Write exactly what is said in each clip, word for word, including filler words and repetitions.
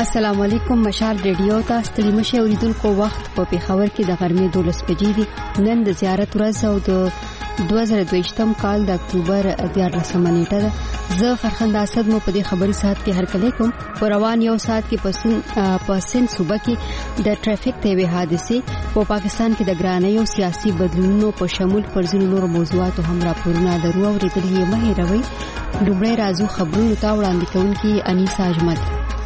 السلام علیکم. مشال ریډیو ته ستړي مشه اوریدونکو وخت په پیښور کې د غرمې دولس بجې دي. نن د زیارت ورځ او د دوه زره دویشتم کال د اکتوبر دیارلسمه نیټه ده. زه فرخنده اسد مو په دې خبري ساعت کې هرکلی کوم. په روان یو ساعت کې په سند صوبه کې د ټریفیک تیوي حادثه په پاکستان کې د ګرانۍ او سیاسي بدلونونو په شمول پر ځینو نور موضوعاتو هم راپورونه درو اوریدلي یې مه هېروئ. لومړی راځو خبرونو ته وړاندې کوونکي انیسا اجمل.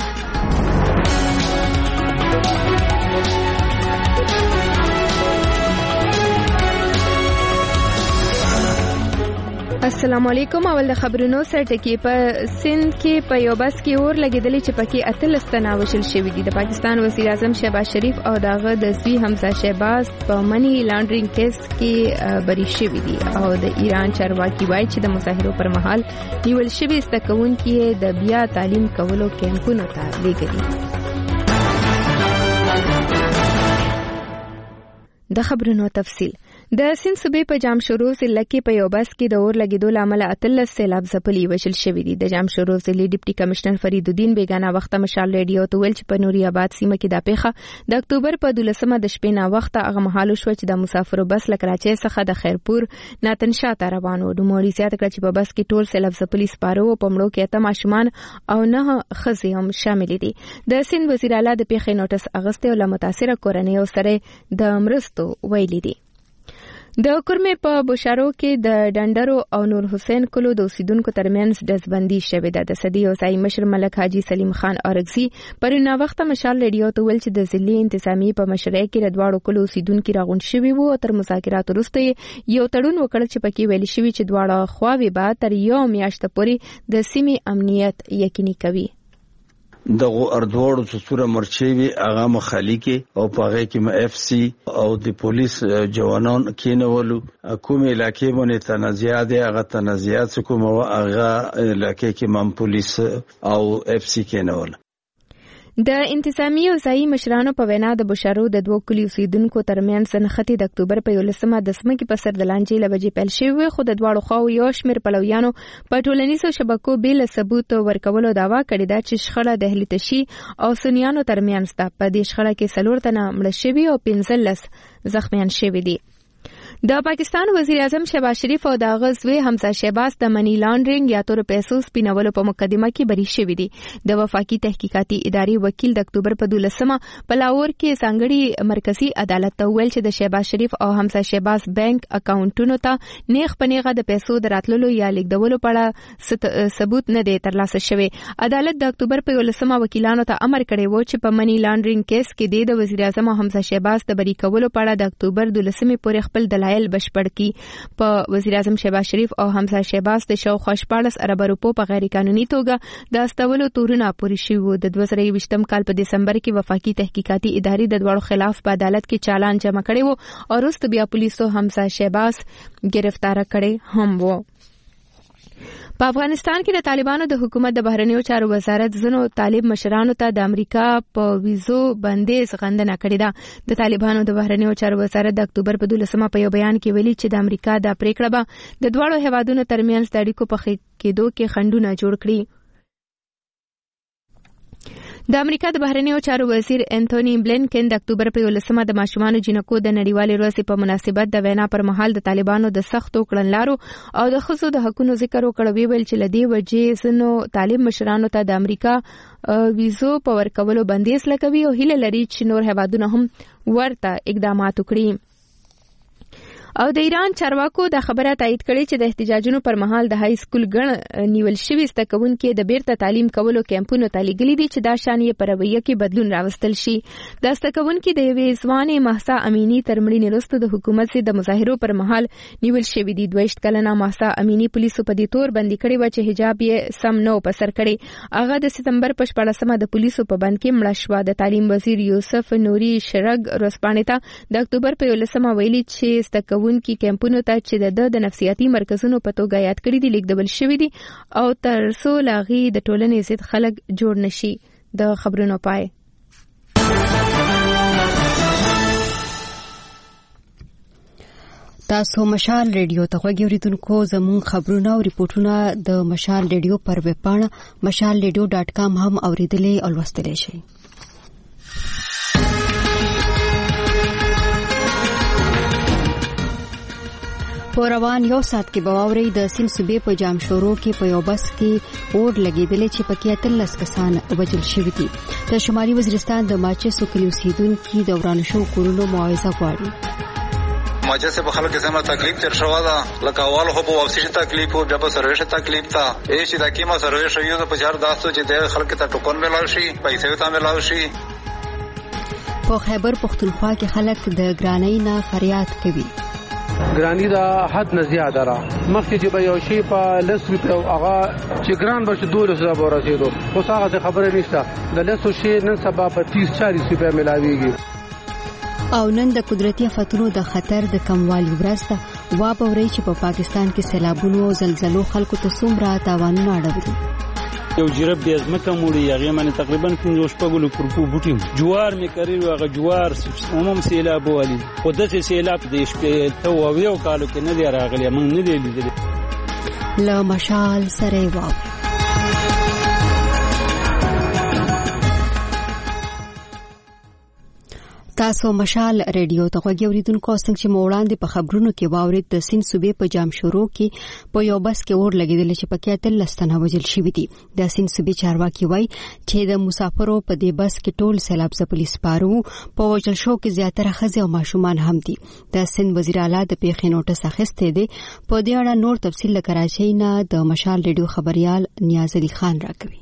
السلام علیکم. اول د خبرونو سره ټکی. په سند کې په یو بس کې اور لګیدلی چې پکې اتلس تنه وشل شوی دي. د پاکستان وزیر اعظم شهباز شریف او دغه د زوی حمزه شهباز په منی لانډرینګ کیس کې بری شوی دي او د ایران چارواکي وایي چې د مظاهرو پر مهال نیول شوی استکونکي د بیا تعلیم کولو کیمپونو ته لېږلي. د خبرونو تفصیل. د سند صوبې په جامشورو ضلع کې په یو بس کې د اور لګیدو لامل اتلس سیلاب ځپلي وشل شوی دي. د جامشورو ضلع ډیپټي کمشنر فرید الدین بیگانه وخت مشال ریډیو ته ویل چې په نوري آباد سیمه کې د پیښه د اکتوبر په دولسمه د شپې نا وخت هغه مهال شو چې د مسافرو بس لکراچي څخه د خیرپور ناتنشا ته روان و. نوموړي زیاته کړه چې په بس کې ټول سیلاب ځپلي سپاره او په مړو کې اته ماشومان او نه ښځې هم شامل دي. د سند وزیر اعلی د پیښې نوټس اغسته او لمتاثره کورنۍ سره د مرستو ویلي دي. د کورمې په بشارو کې د ډنډرو او نور حسین کلو د اوسیدونکو ترمنځ دزبندي شوې ده. د صدی او ځای مشر ملک حاجی سلیم خان اورګزي پر نو وخت مشال ریډیو ته ویل چې د ضلعي انتظامی په مشرۍ کې د دواړو کلو اوسیدونکو راغون شوي وو او تر مذاکرات وروسته یو تړون وکړ چې پکې ویل شوی چې دواړه خواوې به تر یو میاشت پورې د سیمې امنیت یقیني کوي. دغه اردوړو چې سوره مرچوي هغه مخالفي او پاغه کې م اف سي او د پولیس جوانان کینولو کوم علاقې باندې تنازعات دي. هغه تنازعات کوم هغه علاقې کې م پولیس او اف سي کینول. د انتظامی او ځای مشرانو په وینا د بشارو د دوه کلی اوسیدونکو ترمنځ نښتې د اکتوبر په یولسمه د سمکې په سر د لانجې لبجې پیل شوی، خو د دواړو خواو یو شمېر پلویانو په ټولنیزو شبکو بېل ثبوت ورکولو دعوا کړې ده چې شخړه د اهل تشي او سنیانو ترمنځ ده. په دې شخړه کې څلور تنه مړه شوي او پنځلس زخمیان شوي دي. د پاکستان وزیر اعظم شهباز شریف او د غزوی حمزه شهباز د منی لانډرینګ یا تور پیسو سپینولو په مقدمه کې بری شوی دي. د وفاقي تحقیقاتي ادارې وکیل د اکتوبر په دولسمه په لاهور کې ځانګړي مرکزی عدالت ته ویل چې د شهباز شریف او حمزه شهباز بانک اکاونټونو ته نیغ پنیغه د پیسو دراتللو یا لیږدولو په اړه ثبوت نه دی ترلاسه شوی. عدالت د اکتوبر په یولسمه وکیلانو ته امر کړی و چې په منی لانډرینګ کیس کې د وزیر اعظم حمزه شهباز د بری کولو په اړه د اکتوبر دولسمه پورې خپل دلایل بشپړ کی. په وزیر اعظم شهباز شریف او حمزه شهباز د شاوخوا شپاړس ارب روپو په غیر قانوني توګه د استولو تورونه پوری شوي. د دوه زره یوویشتم کال په دسمبر کې وفاقي تحقیقاتي ادارې د دواړو خلاف په عدالت کې چالان جمع کړی وو او وروسته بیا پولیسو حمزه شهباز گرفتار کړی هم وو. په افغانستان کې د طالبانو د حکومت د بهرنیو چارو وزارت ځنو طالب مشرانو ته د امریکا په ویزو بندیز غندنه کړې ده. د طالبانو د بهرنیو چارو وزارت د اکتوبر په دولسمه په یو بیان کې ویلي چې د امریکا د پریکړه به د دواړو هیوادونو ترمنځ د اړیکو په ښه کېدو کې خنډونه جوړ کړي. د امریکا د بهرنیو چارو وزیر انټونی بلینکن د اکتوبر په یولسمه د ماشومانو جنکو د نړیوالې ورځې په مناسبت د وینا پر مهال د طالبانو د سختو کړنلارو او د ښځو د حقوقو ذکر وکړ. ویل چې لدی وجې زنو طالب مشرانو ته د امریکا ویزو په ورکولو بندیز لګوي او هیله لري چې نور هیوادونه هم ورته اقدامات وکړي. او د ایران چارواکو د خبره تایید کړي چې د احتجاجونو پر مهال د های سکول ګڼ نیول شوي زدهکوونکي د بیرته تعلیم کولو کیمپونو ته لیږلي دي چې دا شان یې په رویه کې بدلون راوستل شي. د زدهکوونکي د یوې ځوانې مهسا امینی تر مړینې وروسته د حکومت ضد د مظاهرو پر مهال نیول شوي دي. دویشت کلنه مهسا امینی پولیسو په دې تور بندي کړې وه چې حجاب یې سم نه و په سر کړی. هغه د ستمبر په شپاړسمه د پولیسو په بند کې مړه شوه. د تعلیم وزیر یوسف نوري شرګ ورځپاڼې ته د اکتوبر په یولسمه ویلي چې زدهکوونکي کیمپونو ته چې د د نفسیاتي مرکزونو په توګه یاد کړي دي لیږدول شوي دي او تر څو له هغې د ټولنې ضد خلک جوړ نشي. د خبرونو پای. تاسو مشال ریډیو ته غوږی اوریدونکو زموږ خبرونه او ریپورتونه د مشال ریډیو پر ویب پاڼه مشال ریډیو ډاټ کام هم اوریدلې او لوستلې شئ. په روان یو سات کې بواوري د سیم صوبې په جام شورو کې په یو بس کې اور لګیدل چې پکې اتلس کسان وژل شوي دي. د شمالي وزیرستان د ماچسو کلیو اوسیدونکو د وران شو کورونو معاوضه غواړي. ماجه سے بخلو کې سم تکلیف تر شو دا لکه اول خو په واپسی تکلیف او بیا په سرویس تکلیف تا اې چې د کیما سرویس یو په چار داسو چې د خلک ته ټوکن ملاوي شي پیسې ته ملاوي شي. په خیبر پختونخوا کې خلک د ګرانۍ نه فریاد کوي. ګرانی دا حد نه زیاده را مخکې چې به یو شی په لس روپیو هغه چې ګران به چې دولس زره به ورسېدو اوس هغه خبره نشته د لسو شی نن سبا په تیس چالیس روپیه میلاویږي. او نن د قدرتي آفتونو د خطر د کموالي ورځ ده. وابوري چې په پاکستان کې سیلابونو او زلزلو خلکو ته څومره تاوانونه اړولي. یو جرب د ازمکه موړي هغه باندې تقریبا پنځه شپږ پرپو بوټي جوار می کړی هغه جوار عموم سیلاب والی او د سیلاب د شپې ته ویو کالو کې نه دی راغلی موږ نه دی لیدلی. لا مشال سره واو تاسو مشال ریډیو ته غوږی اوریدونکو څنګه چې موړاندې په خبرونو کې واورید د سین صوبې په جام شورو کې په یو بس کې اور لګیدل چې پکې اتلس تنه وژل شوي دي. د سین صوبې چارواکي وایي چې د مسافرو په دې بس کې ټول سیلاب ځپلي سپاره وو. په وژل شو کې زیاتره ښځې او ماشومان هم دي. د سین وزیر اعلی د پیښې نوټس اخیستی دی. په دې اړه نور تفصیل له کراچۍ نه د مشال ریډیو خبريال نیاز علي خان راکوي.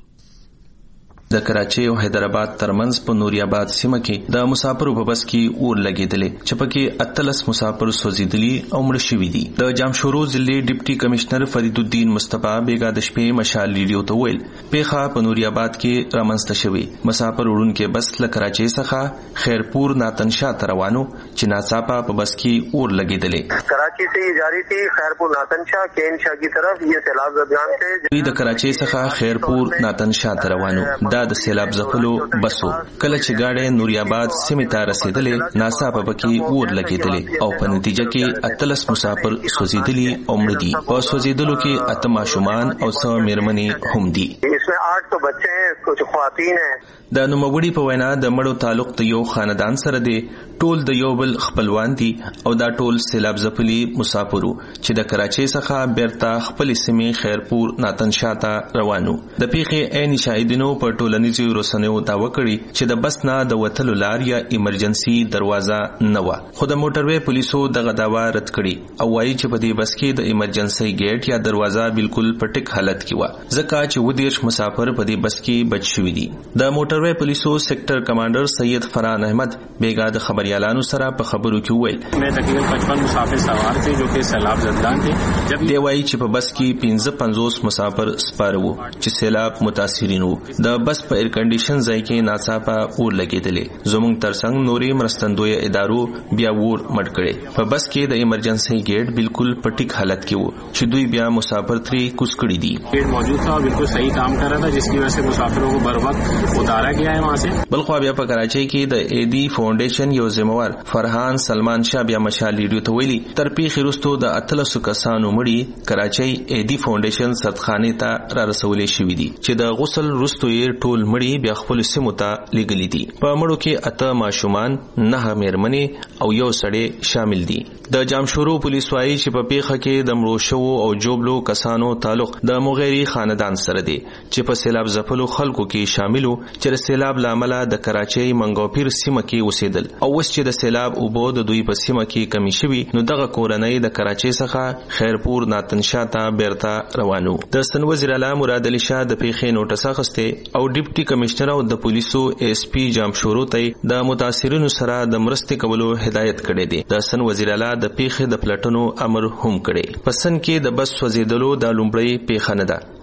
د کراچۍ او حیدرآباد ترمنځ په نوریاباد سیمه کې د مسافرو په بس کې اور لګیدلې چې پکې اتلس مسافر سوځیدلي او مړ شوي دي. د جامشورو ضلع ډیپټي کمشنر فرید الدین مصطفی بیګا د شپې مشال ریډیو ته ویل پیښه په نوریاباد کې رامنځته شوې. مسافر وړونکو بس له کراچۍ څخه خیرپور ناتنشا ته روانو چې ناڅاپه په بس کې اور لګیدلې. کراچی سے جاری تھی خیرپور ناتنشا کین شاہ کی طرف یہ سیلاب زدگان تھے. دوی د کراچۍ څخه خیرپور ناتنشا ته روانو. د سیلاب ځپلو بسو کله چې گاډي نوریاباد سیمه ته رسیدلې ناڅاپه پکې اور لګیدلې او په نتیجه کې اتلس مسافر سوځیدلي او مړ دي. په سوځیدلو کې اته ماشومان او څو میرمنې هم دي. इसमें आठ तो बच्चे हैं कुछ خواتین हैं. د نوموړي په وینا د مړو تعلق د یو خاندان سره دی. ټول د یو بل خپلوان دي او دا ټول سیلاب ځپلي مسافرو چې د کراچۍ څخه بیرته خپل سیمې خیرپور ناتنشا ته روانو. د پیښې عین شاهدینو په ټولنیزو رسنیو داوا کړي چې د بس نه د وتلو لار یا ایمرجنسي دروازه نه و. خو د موټروي پولیسو دغه داوا رد کړي او وایي چې په دې بس کې د ایمرجنسي گیټ یا دروازه بالکل په ټیک حالت کې و ځکه چې ودیش مسافر په دې بس کې بچ شوي دي. د موټروي پولیسو سیکټر کمانډر سید فرحان احمد بیګا د خبري اعلانو سره په خبرو کې وویل مې تقریبا پچپن مسافر سوار دي جو کې سیلاب زدگان دي. جب دی وایي چې په بس کې پنځه پنځوس مسافر سپاره وو چې سیلاب متاثرین وو. د بس په ایر کنډیشن ځای کې ناڅاپه اور لګیدلې. زموږ ترڅنګ نوري مرستندوی ادارو بیا ور مټ کړي. په بس کې د ایمرجنسي گیټ بالکل په ټیک حالت کې وو چې دوی بیا مسافر ترې کوز کړي دي. گیټ موجود تھا بالکل صحیح کام کر رہا تھا جس کی وجہ سے مسافروں کو بر وقت اتارا گیا ہے وہاں سے. بلخو بیا په کراچۍ کې د ایدی فاونډیشن یو ذمہوار فرحان سلمان شاه بیا مشال ریډیو ته ویلي تر پیښې وروسته د اتلسو کسانو مړي کراچۍ ایدی فاونډیشن صدخانه ته را رسولې شوې دي چې د غسل وروسته یې ټول مړي بیا خپل سیمو ته لېږلي دي. په مړو کې اته ماشومان نه میرمنې او یو سړی شامل دي. د جامشورو پولیس وايي چې په پیښه کې د مړو شوو او جوبلو کسانو تعلق د مغیری خاندان سره دی چې په سیلاب ځپلو خلکو کې شاملو چې د سیلاب لامل د کراچۍ منګوپیر سیمه کې اوسېدل او اوس چې د سیلاب اوبو د دوی په سیمه کې کمی شوي نو دغه کورنۍ د کراچۍ څخه خیرپور ناتنشا ته بیرته روانو. د سن وزیر اعلی مراد علي شاه د پیښې نوټس اخیسته او ډیپټي کمشنر او د پولیسو ایس پی جامشورو ته د متاثرینو سره د مرستې کولو هدایت کړی دی. د سن وزیر اعلی د پیښې د پلټنو امر هم کړی. په سن کې د بس سوځیدلو د لومړی پیښه نه ده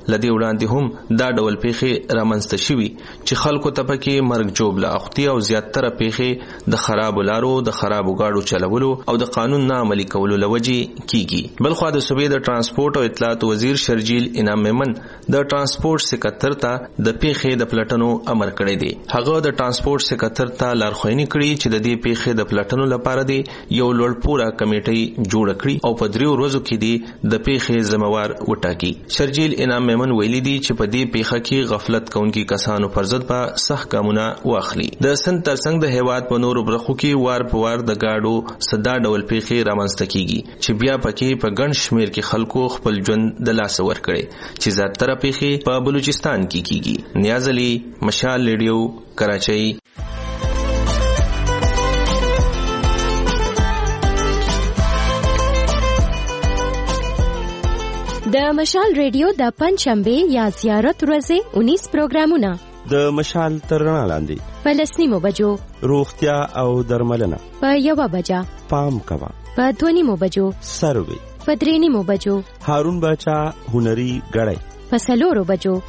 لدی وړاندې هم دا ډول پیښې رامنځته شوي چې خلکو ته پکې مرګ جوړ لاختي او زیاتره پیښې د خراب لارو د خراب گاډو چلولو او د قانون نه عملي کولو لوجي کیږي. بلخو د صوبې د ترانسپورت او اطلاعات وزیر شرجیل انعام میمن د ترانسپورت سکتر ته د پیښې د پلټنو امر کړی دی. هغه د ترانسپورت سکتر ته لارښوونې کړې چې د دې پیښې د پلټنو لپاره دی یو لوړ پوره کمیټه جوړ کړي او په دریو ورځو کې دی د پیښې ذمہوار وټاکي. شرجیل انعام میمن ویلي دی چې په دې پیښه کې غفلت کوونکي کسانو پر ضد به سخت ګامونه واخلي. د سند ترڅنګ د هیواد په نورو برخو کې وار په وار د گاډو صدا ډول پیښې رامنځته کیږي چې بیا پکې په ګڼ شمیر کې خلکو خپل ژوند د لاس ور کړي چې زیاتره پیښې په بلوچستان کې کیږي. نیاز علي، مشال ریډیو، کراچۍ. د مشال ریډیو د پنځشنبه یا زیارت ورځې انیس پروګرامونه د مشال تر رڼا لاندې په لسنیمو بجو روغتیا او درملنه په یوه بجه پام کوا په دوه نیمو بجو سروي په درې نیمو بجو هارون باچا هنري غړی په څلورو بجو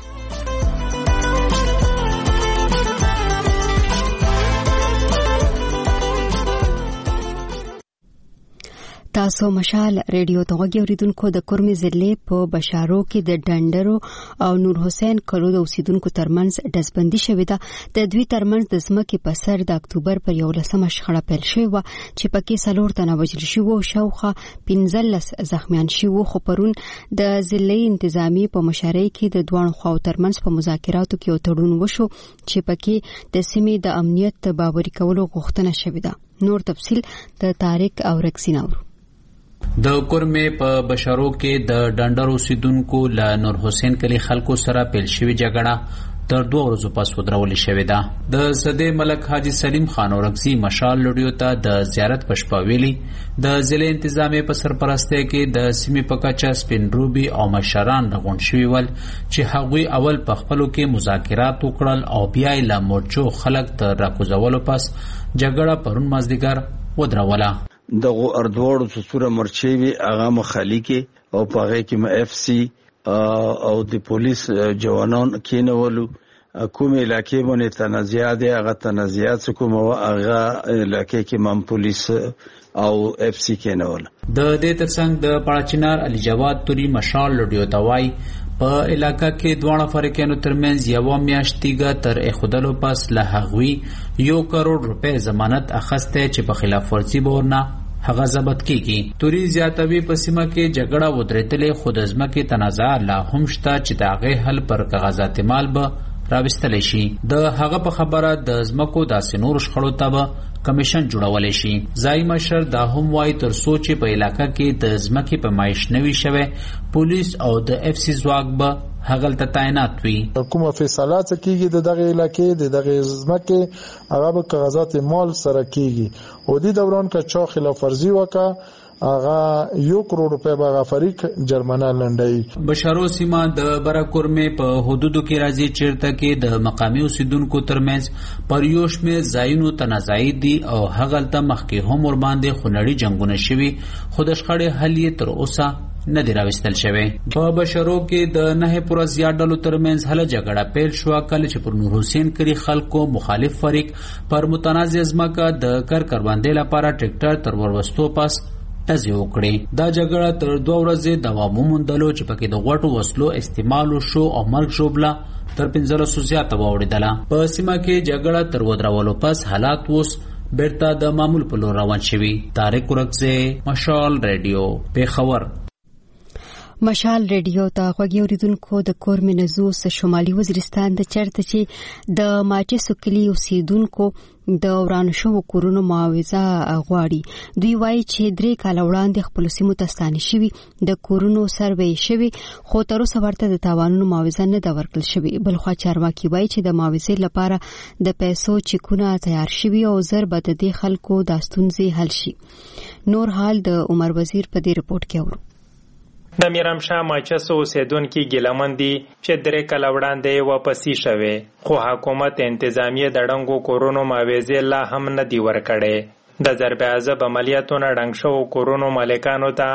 تاسو مشال ریډیو ته غوږی اوریدونکو د کورمي ضلع په بشارو کې د ډنډرو او نور حسین کلو د اوسیدونکو ترمنځ ډزبندي شوې ده. د دوی ترمنځ د ځمکې په سر د اکتوبر پر یولسمه شخړه پیل شوې وه چې پکې څلور تنه وژل شوي او شاوخوا پنځلس زخمیان شوي. خو پرون د ضلعي انتظامیې په مشرۍ کې د دواړو خواو ترمنځ په مذاکراتو کې یو تړون وشو چې پکې د سیمې د امنیت باوري کولو غوښتنه شوې ده. نور تفصیل د طارق او رکسین اورو. د کورمې په بشارو کې د ډنډر اوسیدونکو له نور حسین کلی خلکو سره پیل شوې جګړه تر دوه ورځو پس ودرولې شوې ده. د صدې ملک حاجی سلیم خان اورکزي مشال لډیو ته د زیارت پشپا ویلي د ضلع انتظامیې په سرپرستۍ کې د سیمې په کچه سپینروبي او مشران راغونډ شوي ول چې هغوی اول په خپلو کې مذاکرات وکړل او بیا یې له مورچو خلک تر راکوزولو پس جګړه پرون مازدیګر ودروله. دغه اردوړو چې سوره مرچوي هغه مخالي کې او پاغه کې م اف سي او د پولیس جوانان کېنولو کوم علاقې باندې تنازعات هغه تنازعات کوم هغه علاقې کې م پولیس او اف سي کېنول. د دې ترڅنګ د پاچینار علي جواد توري مشال لډیو توای په علاقہ کې دوه فرقانو ترمنځ یو میاشتېګه تر اخدلو پس له هغوی یو کروڑ روپے ضمانت اخسته چې په خلاف ورزي بورنه هغه ضبط کیږي. توري زیاتوي په سیمه کې جګړه ودرېدلې خود ځمکې تنازع لا هم شته چې د هغې حل پر کاغذات مال به راوستل شي. د هغه په خبره د ځمکو داسې نور شخړو ته به کمیشن جوړول شي. ځای مشر دا هم وایي تر څو چې په علاقه کې د ځمکې په مایش نوي شوی پولیس او د اف سی ځواک به هغه ته تعینات وي. کومه فیصله چې کیږي د دغه علاقې د دغه ځمکې هغه به کاغذات مال سره کیږي او د دوران کا چا خلاف ورزي وکړه هغه یو کروڑ روپے به فریق جرمانه لنډي. بشارو سیمه د برکورمه په حدودو کې راځي چیرته کې د مقامی اوسیدونکو ترمنځ پر یو شمېر ځایونو تنازعي دي او هغه ته مخکې هم ور باندې خونړي جنگونه شوي خو د شخړې حل یې تر اوسه نه دی راوستل شوی. په بشرو کې د نه پوره زیات ډلو ترمنځ هله جګړه پیل شو کله چې پر نور حسین کری خلکو مخالف فریق پر متنازع ځمکه د کر کروندې لپاره ټریکټر تر وروستو پس تزي وکړي. دا جګړه تر دوه ورځې دوام وموندلو چې پکې د غوټو وسلو استعمال شو او مرګ ژوبله تر پنځلسو زیاته واوړېدله. په سیمه کې جګړه تر ودرولو پس حالات اوس بیرته د معمول په لور روان شوي. طارق ورکزی، مشال ریډیو، پیښور. مشال ریډیو ته غوږی اوریدونکو د کورمې نزوس شمالي وزیرستان د چرته چې د ماچسو کلی اوسیدونکو د وران شو کورونو معاوضه غواړي. دوی وایي چې درې کال وړاندې خپل سیمو ته ستانه شوي د کورونو سروې شوي خو تر اوسه ورته د تاوانونو معاوضه نه ده ورکړل شوي. بلخوا چارواکي وایي چې د معاوضې لپاره د پیسو چکونه تیار شوي او زر به د دې خلکو د ستونزې حل شي. نور حال د عمر وزیر په دې رپورت کې اورو. د میرامشاه ماچسو اوسیدونکي ګیلمن دي چې درې کاله وړاندې واپسي شوي خو حکومت انتظامیه د ړنګو کورونو معاوضې لا هم نه دي ورکړې. د ضرب عضب عملیاتو نه ړنګ شوو کورونو مالکانو ته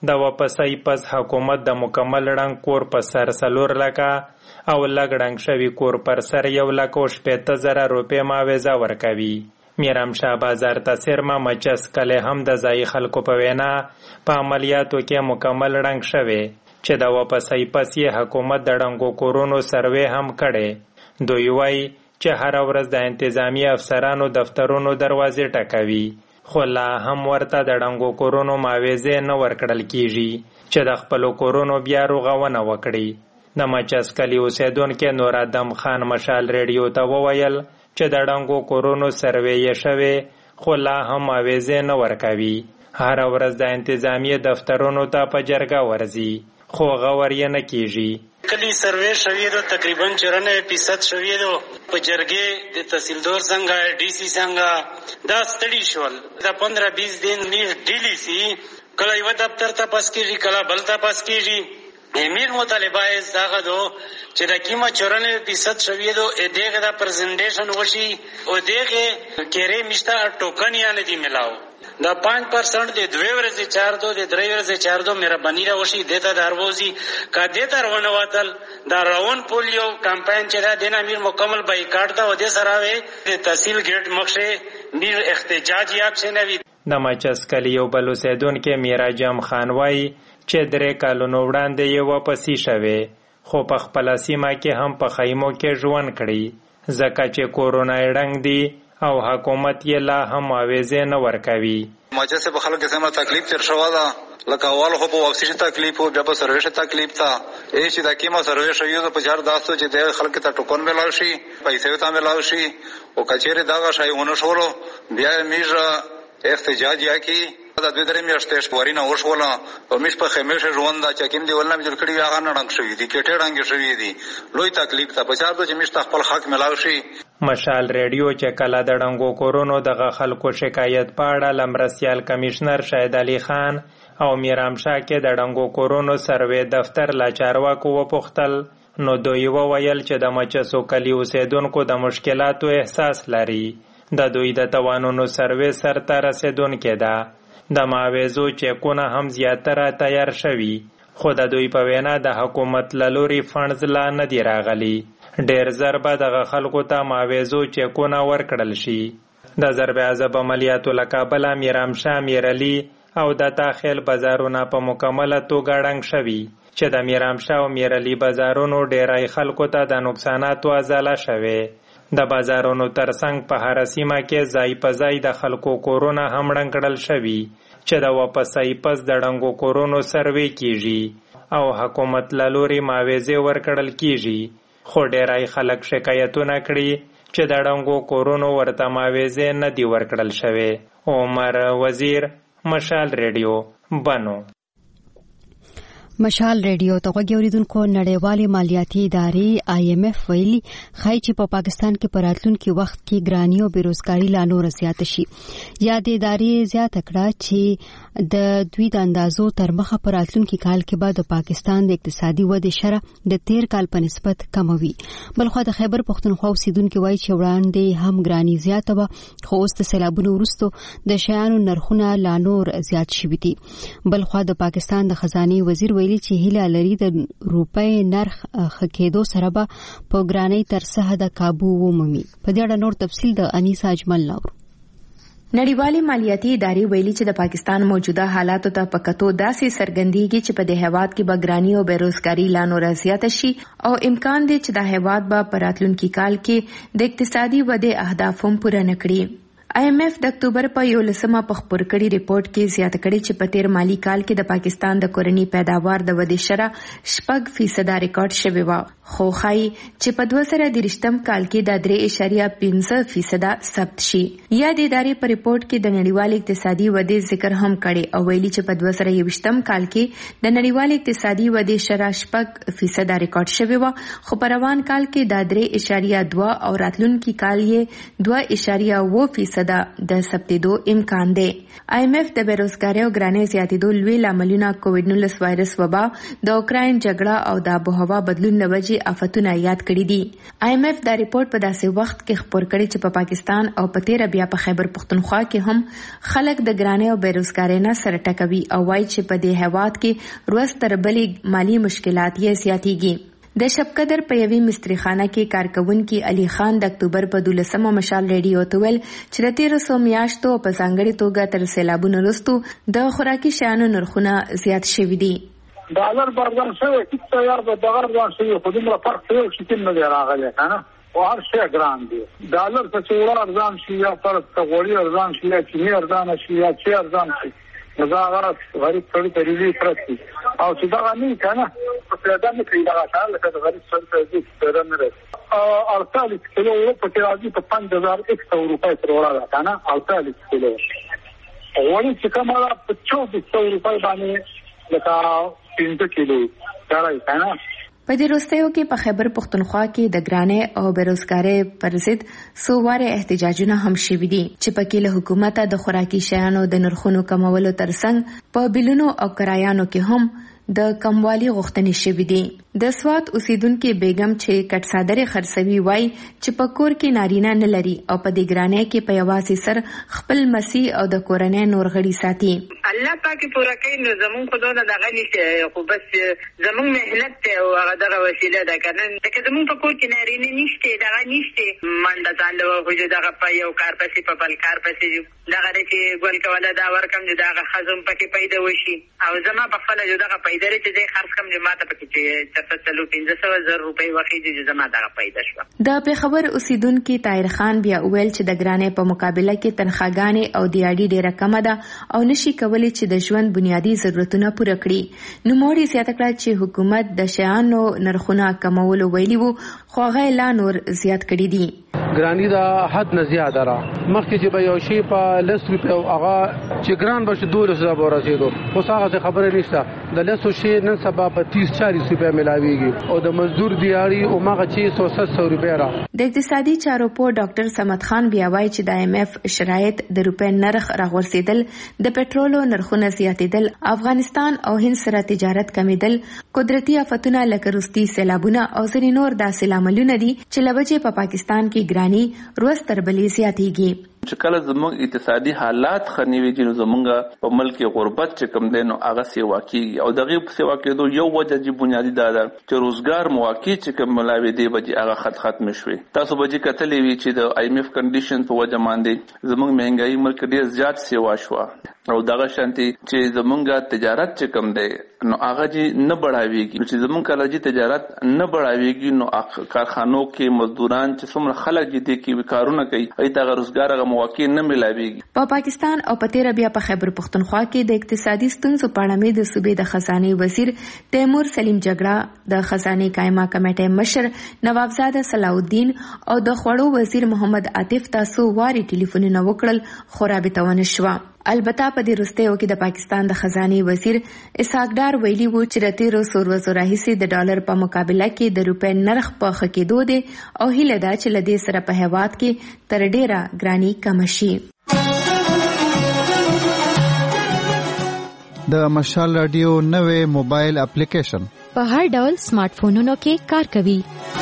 د واپسۍ پس حکومت د مکمل ړنګ کور په سر څلور لکه او لږ ړنګ شوي کور پر سر یو لک او شپېته زره روپۍ معاوضه ورکوي. میرامشاه بازار ته څیرمه مچس کلی هم د ځایي خلکو په وینا په عملیاتو کې مکمل ړنګ شوی چې د واپسۍ پس یې حکومت د ړنګو کورونو سروې هم کړی. دوی وایي چې هره ورځ د انتظامی افسرانو دفترونو دروازې ټکوي، خو لا هم ورته د ړنګو کورونو معاوضې نه ورکړل کیږي چې د خپلو کورونو بیا رغونه وکړي. د مچس کلي اوسیدونکي نور ادم خان مشال ریډیو ته وویل چې د ړنګو کورونو سروې یې شوې خو لا هم معاوضې نه ورکوي. هره ورځ د انتظامی دفترونو ته په جرګه ورځي خو غور یې نه کیږي. کلی سروې شوی دو تقریبا چورانوے فیصد شوی دو په جرګې د تحصیلدار څنګه ډي سي څنګه دا ستړي شول. دا پندرہ بیس دن نیز ډیلی سي کله یو دفتر ته پاس کیږي کله بل ته پاس کیږي. امیر مطالبه یې داغه دو چې د کیما چورانوے فیصد شوی دو ا دغه دا پریزنټیشن وشي او دغه کېره مشته ټوکن یا نه دی ملاو. دا پانچ پرسنٹ دی دوی ورځې چار دو دی درې ورځې چار دو مهرباني را وشي دیتا دروازي کا دیتا روانه واتل دا روان پولیو کمپاین چې دا دینه امیر مکمل بایکاټ دا ودی سراوي د تحصیل گیټ مخشه میر احتجاج یاب شنوي. د مچس کلی یو بل اوسیدونکي میراجم خان وایي چې درې کالونو وړاندې یې واپسي شوې خو په خپله سیمه کې هم په خیمو کې ژوند کړي ځکه چې کورونا یې ړنګ دی او حکومت یې لا هم معاوضې نه ورکوي. مچس په خلکو کې سمه تکلیف تیر شوه ده لکه اول خو په واکسي تکلیف او بیا په سرویش تکلیف ته ای چې د کیما سرویش یو په چار داستو چې د خلک ته ټوکن ملاو شي پیسې ته ملاو شي او کچېره داغه شایونه شولو بیا میږه احتجاج یا کی دا دوی درې میاشتې شپوري نه وشوله او مش په خمیشه ژوند دا چکیم دی ولنه جوړ کړی هغه نه ډنګ شوی دی کټه ډنګ شوی دی لوی تکلیف ته په چار دو چې مش خپل حق ملاو شي. مشال ریډیو چې کله د ړنګو کورونو دغه خلکو شکایت په اړه لمرسیال کمشنر شاهد علي خان او میرامشاه کې د ړنګو کورونو سروې دفتر لا چارواکو وپوښتل نو دوی وویل چې د مچسو کلي اوسیدونکو د مشکلاتو احساس لري. د دوی د توانونو سروې سرته رسیدونکې ده. د معاوضو چیکونه هم زیاتره تیار شوي خو د دوی په وینا د حکومت له لوري فنډز لا نه دي راغلي. ډیر زر به دغه خلکو ته معاوضو چیکونه ورکړل شي. د ضرب عذاب عملیاتو له کابله میرامشاه میرعلي او د تاخیل بازارونه په مکمله توګه ړنګ شوي چې د میرامشاه او میرعلي بازارونو ډیری خلکو ته د نقصاناتو ازاله شوې. د بازارونو ترڅنګ په هر سیمه کې ځای په ځای د خلکو کورونه هم ړنګ کړل شوي چې د واپسۍ پس د ړنګو کورونو سروې کیږي او حکومت له لوري معاوضې ورکړل کیږي. خو ډیری خلک شکایتونه کړي چې د ړنګو کورونو ورته معاوضې نه دي ورکړل شوې. عمر وزیر، مشال ریډیو، بنو. مشال ریډیو ته غوږی اوریدونکو نړیوالې مالیاتي ادارې آی ایم ایف ویلي خای چې په پاکستان کې په راتلونکي وخت کې ګرانی او بیروزګاری لا نور زیات شي. یا د ادارې زیات کړه چې د دوی د اندازو تر مخه په راتلونکي کال کې به د پاکستان د اقتصادي ودې شرح د تیر کال په نسبت کم وي. بلخو د خیبر پښتونخوا اوسیدونکو وایي چې وړاندې هم ګرانی زیاته وه خو اوس د سیلابونو وروسته د شیانو نرخونه لا نور زیات شوي دي. بلخو د پاکستان د خزانه وزیر ویلي چې هیله لري د روپۍ نرخ ښه کېدو سره به په ګرانۍ تر څه حده کابو ومومي. په دې اړه نور تفصیل د انیسا اجمل نور. نړیوالې مالیاتي ادارې ویلي چې د پاکستان موجوده حالاتو ته په کتو داسې څرګندېږي چې په دې هیواد کې به ګراني او بیروزګاري لا نوره زیاته شي او امکان دی چې دا هیواد به په راتلونکي کال کې د اقتصادي ودې اهداف هم پوره نه کړي. آی ایم ایف د اکتوبر په یولسمه په خپور کړي ریپورت کې زیاته کړي چې په تیر مالی کال کې د پاکستان د کورنۍ پیداوار د ودې شرح شپږ فیصد ریکارډ شوی و خو خای چې په دوه زره درشتم کال کې د درې اعشاریه پنځه فیصد ثبت شي. یا د ادارې په ریپورت کې د نړیوال اقتصادي ودې ذکر هم کړي او ویلي چې په دوه زره یوویشتم کال کې د نړیوال اقتصادي ودې شرح شپږ فیصد ریکارډ شوی و خو په روان کال کې د درې اعشاریه دوه او راتلونکي کال یې دوه اعشاریه اووه فیصد زیاته ده د ثبتېدو امکان دی. آی ایم ایف د بیروزګارۍ او ګرانۍ زیاتېدو لوی لاملونه کووډ نولس وایرس وبا، د اوکراین جګړه او د آب و هوا بدلون له وجې آفتونه یاد کړي دي. آی ایم ایف دا ریپورت په داسې وخت کې خپور کړی چې په پاکستان او په تیره بیا په خیبر پختونخوا کې هم خلک د ګرانۍ او بیروزګارۍ نه سره ټکوي او وایي چې په دې هیواد کې ورځ تر بلې مالي مشکلات یې زیاتېږي. د شبقدر په یوې مستریخانه کې کارکونکي علي خان د اکتوبر په دولسمه مشال ریډیو ته ویل چې د تیرو څو میاشتو په ځانګړې توګه تر سیلابونو وروسته د خوراکي شیانو نرخونه زیات شوي دي. ډالر بارګان شوی ټیک تیار به دغه ځان شوی خو دومره فرق شوی چې نه دی راغلی کنه او هر شی ګران دی. ډالر په څوړه ارزان شي یا پر غوړي ارزان شي یا چینی ارزان شي یا چی ارزان شي دا هغه غریب ټول تریلی پرتی او چې دا غنی کنه په دا نه کوي دا حال لکه غریب ټول تریلی پیدا نه لري او اړتالیس کیلو په کې راځي په پنځه هزار ایکس روپۍ تر وړاندې کنه اړتالیس کیلو غوړي چې کومه په چوبیس سو روپۍ باندې لکه پنځه کیلو راځي کنه. په دې وروستیو کې په خیبر پختونخوا کې د ګرانۍ او بیروزګارۍ پر ضد څو واره احتجاجونه هم شوي دي چې پکې له حکومته د خوراکي شیانو د نرخونو کمولو ترڅنګ په بیلونو او کرایانو کې هم د کموالي غوښتنې شوي دي. د سوات اوسیدونکو بیگم چې کټ صادرې خرڅوي وای چې په کور کې نارینه نه لري او په دې ګرانۍ کې په یوازې سر خپل مسی او د کورنۍ نور غړي ساتي. الله پاک پورا کوي نو زمون خدای نه دغه نشته خو بس زمون مهنت ته او هغه دغه وسیله ده کنه چې زمون په کور کې نارینه نشته دغه نشته منډه ځاله وجو دغه په یو کار پسې په بل کار پسې دغه چې ګول کوله دا ورکم دغه خزم پکې پیدا وشي او زما په خپل جو دغه پیدا لري چې خرڅ کم جماعت پکې چې تفصیلو پنځه سوه زره روپۍ واخیږي چې زما دغه پیدا شو. د پیښور اوسیدونکو طاهر خان بیا ویل چې د ګرانۍ په مقابله کې تنخواګانې او دیاړي ډیره کمه ده او نشي کولی چې د ژوند بنیادی ضرورتونه پوره کړي. نو موري زیاته کړه چې حکومت د شیانو نرخونه کمولو ویلي وو خو هغه لا نور زیات کړي دي. ګرانی دا حد نه زیاده را مخکې چې به یو شی په لس روپۍ او هغه چې ګران به شي دولس زره به ورسېدو اوس هغه خبره نشته د لسو شی نن سبا په تیس چالیس روپۍ ملاویږي او د مزدور دیاړي او مغه چې څو ست سو روپۍ را. د اقتصادي چارو په ډاکټر صمد خان بیا وایي چې د آی ایم ایف شرایط د روپۍ نرخ راغورځېدل د پټرولو نرخونه زیاتېدل افغانستان او هند سره تجارت کمیدل قدرتي آفتونه لکه روستي سیلابونه او ځینې نور داسې لاملونه دي چې له وجې په پاکستان کې ګراني ورځ تر بلې زیاتېږي. چې کله زموږ اقتصادي حالات خنیوي چې زمونږ په ملک غربت چې کم دی نو هغه سیوا کیږي او دغه په سیوا کېدو یو وجه چې بنیادی دا ده چې روزګار مواقع چې کم ملاوي دی به هغه خط ختم شوي. تاسو به چې کتلې وی چې د آی ایم ایف کنډیشن په وجه باندې زموږ مهنګای ملک ډیر زیات سیوا شو او دغه شانتي چې زمونږ تجارت چې کم دی نو هغه چې نه بڑھاويږي چې زمونږ کله چې تجارت نه بڑھاويږي نو کارخانو کې مزدوران چې څومره خلک دي کې کارونه کوي ای دا روزګار مواقع نه ملاويږي. په پاکستان او په تیره بیا په خیبر پختونخوا کې د اقتصادي ستونزو په اړه مې د صوبې د خزانه وزیر تیمور سلیم جګړه د خزانه قائمه کمیټې مشر نوابزاده صلاح الدین او د خوړو وزیر محمد عاطف تاسو واري ټلیفونونه وکړل خو رابطه ونه شوه. البته په دې وروستیو کې د پاکستان د خزانه وزیر اسحاق ډار ویلي وو چې د تیرو څو ورځو راهیسې د ډالر په مقابله کې د روپۍ نرخ په ښه کېدو دی او هیله ده چې له دې سره په هیواد کې تر ډیره ګراني کم شي. د مشال رادیو نوې موبایل اپلیکیشن په هر ډول سمارټ فونونو کې کار کوي.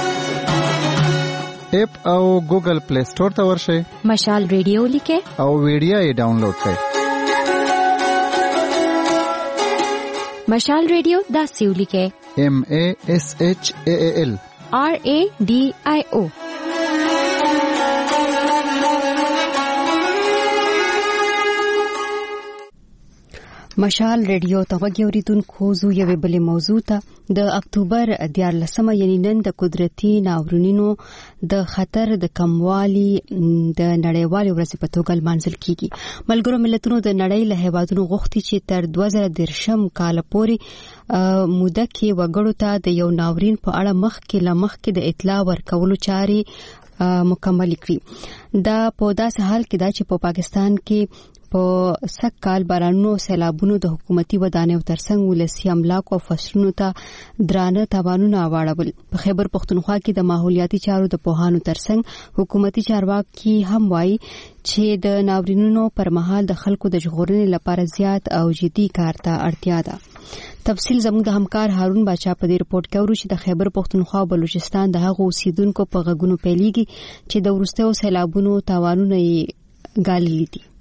اپ او ګوګل پلی سٹور ته ورشئ مشال ریډیو لیکه او ویډیو یې ډاونلوډ کړئ. مشال ریډیو داسې ولیکه ایم ای ایس ایچ ای ایل آر ای ډی آی او. مشال ریډیو ته وګورئ زو یو بل موضوع ته د اکتوبر دیارلسمه یعنی نن د قدرتي ناورینونو د خطر د کموالي د نړیوالې ورځې په توګه لمانځل کیږي. ملګرو ملتونو د نړۍ له هیوادونو غوښتي چې تر دوه زره دېرشم کال پورې موده کې وګړو ته د یو ناورین په اړه مخکې له مخکې د اطلاع ورکولو چارې مکمل کړي. دا په داسې حال کې دا چې په پاکستان کې په سږ کال بارانونو سیلابونو د حکومتي ودانیو ترڅنګ ولسي املاک او فصلونو ته درانه تاوانونه واړول. په خیبر پښتونخوا کې د ماحولیاتي چارو د پوهانو ترڅنګ حکومتي چارواکي هم وایي چې د ناورینونو پر مهال د خلکو د ژغورنې لپاره زیات او جدي کار ته اړتیا ده. تفصیل زموږ د همکار هارون باچا په دې رپورت کې ورو چې د خیبر پښتونخوا او بلوچستان د هغو اوسیدونکو په غږونو پیلېږي چې د وروستیو سیلابونو تاوانونه یې ګاللي دي.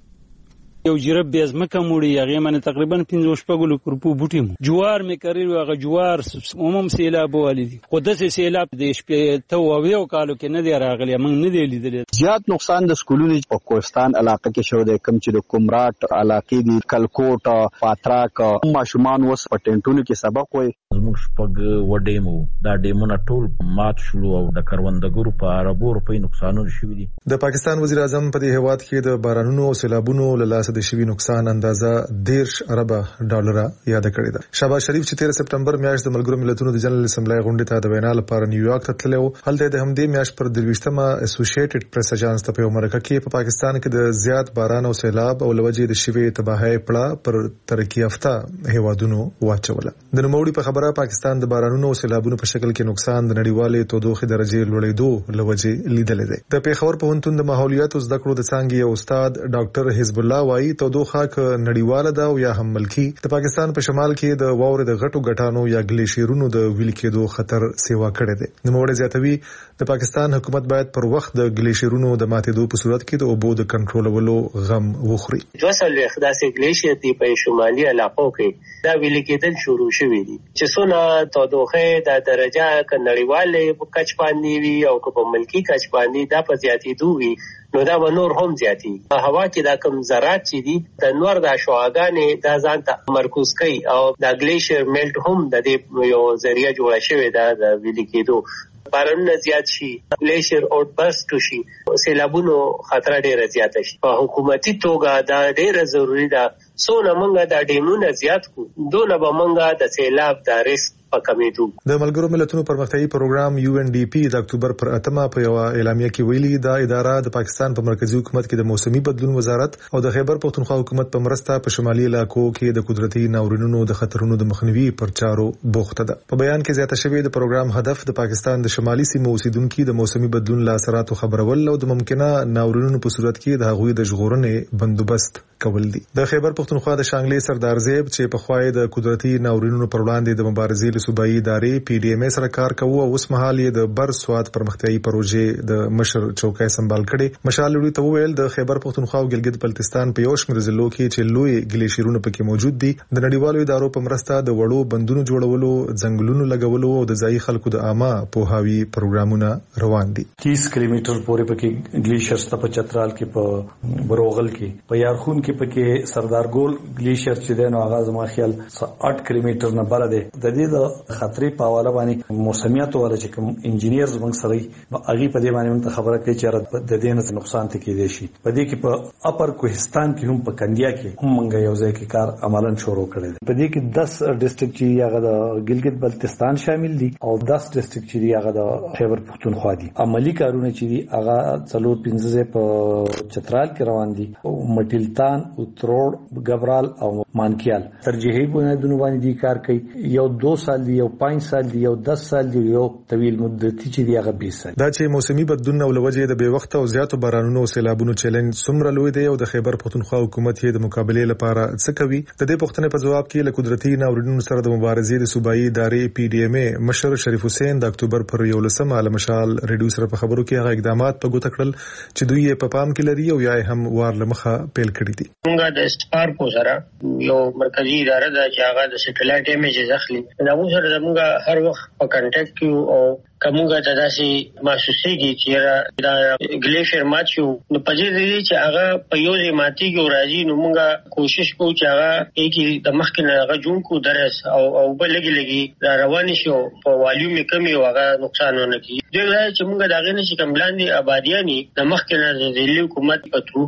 یو جرب بیا ځمکه موړي هغې باندې تقریبا پنځه شپږ کرپو بوټي مو جوار مې کرل هغه جوار عموم سیلاب والی دي خو داسې سیلاب د شپې ته اویو کالو کې نه دی راغلی موږ نه دی لیدلی. زیات نقصان د سکولونو په کوهستان علاقه کې شو د کم چې د کومراټ علاقې دي کلکوټ پاتراک ماشومان وس په ټینټونو کې سبق وای. زموږ شپږ وډېمو دا ډیمونه ټول مات شلو او د کروندګرو په عربو روپۍ نقصانونه شوي دي. د پاکستان وزیر اعظم په دې هیواد کې د بارانونو او سیلابونو له لاسه د شوي نقصان اندازه دیرش اربه ډالره یاد کړی ده. شهباز شریف چې تیر سپټمبر میاشت د ملګرو ملتونو د جنرال اسمبلی غونډې ته د وینا لپاره نیویارک ته تللی و، هلته د همدې میاشت پر درویشتمه اسوسییټډ پریس اجانس ته په یو مرکه کې په پاکستان کې د زیات باران او سیلاب او لوجې د شوي تباہي پړه پر ترقی یافته هیوادونو واچوله. د نوموړي په خبره پاکستان د بارانونو او سیلابونو په شکل کې نقصان د نړیوالې تودوخې درجې لوړېدو لوجې لیدل دي. د پیښور پوهنتون د ماحولیات او زده کړو د څانګې یو استاد ډاکټر حزب الله وايي تودوخه ک نړیواله ده او یا هم ملکی. د پاکستان په شمال کې د واورې د غټو غټانو یا ګلیشیرونو د ویل کېدو خطر سیوا کړی دی. نوموړي زیاتوي د پاکستان حکومت باید پر وخت د ګلیشیرونو د ماتېدو په صورت کې د اوبو د کنټرولولو غم وخوري. دوسل اخداسې ګلیشیر دی په شمالي علاقو کې دا ویل کېدل شروع شوی دي چې څونه تودوخه د درجه ک نړیواله کچ باندې وي او په ملکی کچ باندې دا په زیاتېدو وي نو دا به نور هم زیاتی. هوا کې دا کم ذرات چې دي د نور د شعاعګانې دا ځان ته مرکوز کوي او دا ګلیشیر میلټ هم د دې یو ذریعہ جوړه شوې ده د ویل کېدو. بارانونه زیات شي ګلیشیر اوټ برست شي سیلابونو خطر ډیر زیات شي. په حکومتي توګه دا ډیر ضروری ده څونه موږ دا ډیمونه زیات کو دونه به موږ د سیلاب د ریسک پکمیدو. د ملګرو ملتونو پرمختیایي پروګرام یو ان ډي پی د اکتوبر پر اتمه په یو اعلامیه کې ویلي دا اداره د پاکستان په مرکزی حکومت کې د موسمي بدلون وزارت او د خیبر پښتونخوا حکومت په مرسته په شمالي علاقو کې د قدرتي ناورینونو د خطرونو د مخنیوي پر چارو بوخته ده. په بیان کې زیاته شوی د پروګرام هدف د پاکستان د شمالي سیمو اوسیدونکو د موسمي بدلون له اثراتو خبرول او د ممکنه ناورینونو په صورت کې د هغوی د ژغورنې بندوبست کول دي. د خیبر پښتونخوا د شانګلې سردار زیب چې په خوای د قدرتي ناورینونو پر وړاندې د مبارزې له صوبایي ادارې پی ډی ایم سره کار کوي او اوس مهال یې د بر سواد پرمختیایي پروژې د مشر چوکۍ سمبال کړي. مشال لوی ته ویل د خیبر پښتونخوا او ګلګت بلتستان په یو شمېر ضلعو کې چې لوی ګلیشیرونه پکې موجود دي د نړیوالو ادارو په مرسته د وړو بندونو جوړولو ځنګلونو لګولو او د ځایي خلکو د عامه پوهاوی پروګرامونه روان دي. تیس کیلومتر پورې پکې ګلیشیر ست په چترال کې په بروغل کې په یارخون کې پکې سردار ګول ګلیشیر چې د نو آغاز ما خیال آठ کیلومتر نه بره دی. د دې د خطرې په حواله باندې موسمیات ولا چې کوم انجینیر زموږ سره اغي په دې باندې موږ خبره کوي چې د دې نه نقصان ته کېدې شي. په دې کې په اپر کوهستان کې هم په کندیا کې هم موږ یو ځای کې کار عملاً شروع کړی دی. په دې کې دس ډیسټریکټ چې هغه د ګلګت بلتستان شامل دي او دس ډیسټریکټ چې هغه د خیبر پښتونخوا دي. عملی کارونه چې دي هغه څلور پنځه په چترال کې روان دي او مټیلتان او تروړ ګبرال او مانکیال ترجیحي بنیادونو باندې دي کار کوي. یو دو سال دی یو پنځه سال دی یو دس سال دی یو طویل مدتي چې دی هغه بیس سال. دا چې موسمي بدلون او لوجې د بې وخت او زیاتو بارانونو او سیلابونو چیلنج څومره لوی دی او د خیبر پښتونخوا حکومت یې د مقابلې لپاره څه کوي د دې پوښتنې په جواب کې له قدرتي ناورینونو سره د مبارزې د صوبایي ادارې پی ډی ایم مشر شریف حسین د اکتوبر پر یولسمه علي مشال ریډیو سره په خبرو کې هغه اقدامات په ګوته کړل چې دوی یې په پام کې لري او یا هم وار لمخه پیل کړی دي. موږ د اسپار کو سره یو مرکزی اداره ده چې هغه د سټلایټ ایمیجز اخلي. دا موږ سره موږ هر وخت په کانټیکټ کې او کومه د داسې محسوسيږي چې دا ګلیشیر مات شو نو پځې دي چې هغه په یو ځای ماتيږي او راځي نو موږ کوشش کوو چې هغه یې د مخکنه هغه جون کو درس او او بلګي لګي دا روان شي په والیوم کمی او هغه نقصان ونه کوي. دا چې موږ دا غنه چې کملاندې آبادیانی د مخکنه د ځلې حکومت پترو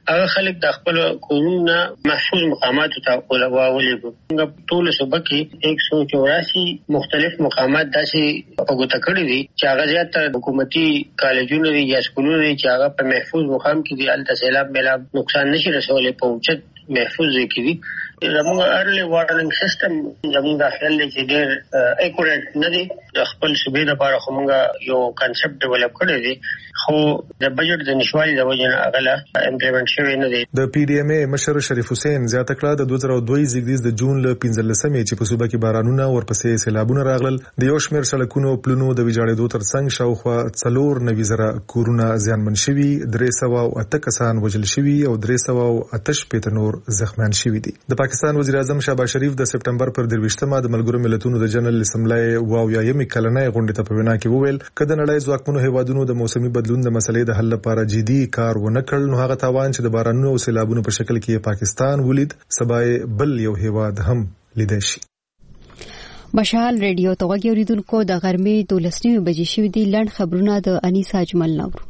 هغه خلک د خپل کورونه محفوظ مقامات ته ولولېږو. څنګه ټول صوبه کې ایک سو چوراسی مختلف مقامات داسې په ګوته کړي دي چې هغه زیاتره حکومتي کالجونه دي یا سکولونه دي چې هغه په محفوظ مقام کې دي، هلته سیلاب میلاب نقصان نشي رسولی، په اوچت محفوظ ځای کې دي. زموږ ارلی وارننګ سیستم زموږ د خیال دی چې ډېر اکورېټ نه دی. د خپل صوبې لپاره خو موږ یو کانسپټ ډیولپ کړی دی، خو د بجټ د نشوالي د وجې نه هغه لا امپلیمنټ شوی نه دی. د پی ډي ایم اے مشر شریف حسین زیاته کړه د دوه زره دوه زیږدیز د جون له پنځلسمې چې په صوبه کې بارانونه ورپسې سیلابونه راغلل، د یو شمېر سړکونو پلونو د ویجاړېدو ترڅنګ شاوخوا څلور نوي زره کورونه زیانمن شوي، درې سوه او اته کسان وژل شوي او درې سوه او اته شپېته نور زخمیان شوي دي. د پاکستان وزیر اعظم شهباز شریف د سپټمبر پر درویشتمه د ملګرو ملتونو د جنرال اسمبلی واویایم کلنۍ غونډې ته په وینا کې وویل که د نړۍ ځواکمنو هیوادونو د موسمي بدلون د مسلې د حل لپاره جدي کار ونه کړ، نو هغه تاوان چې د بارانونو او سیلابونو په شکل کې پاکستان ولید سبا بل یو هیواد هم لیدای شي. مشال ریډیو ته غوږ اوریدونکو د غرمې دولس نیمې بجې شوې دي. لنډ خبرونه د انیسا اجمل نور.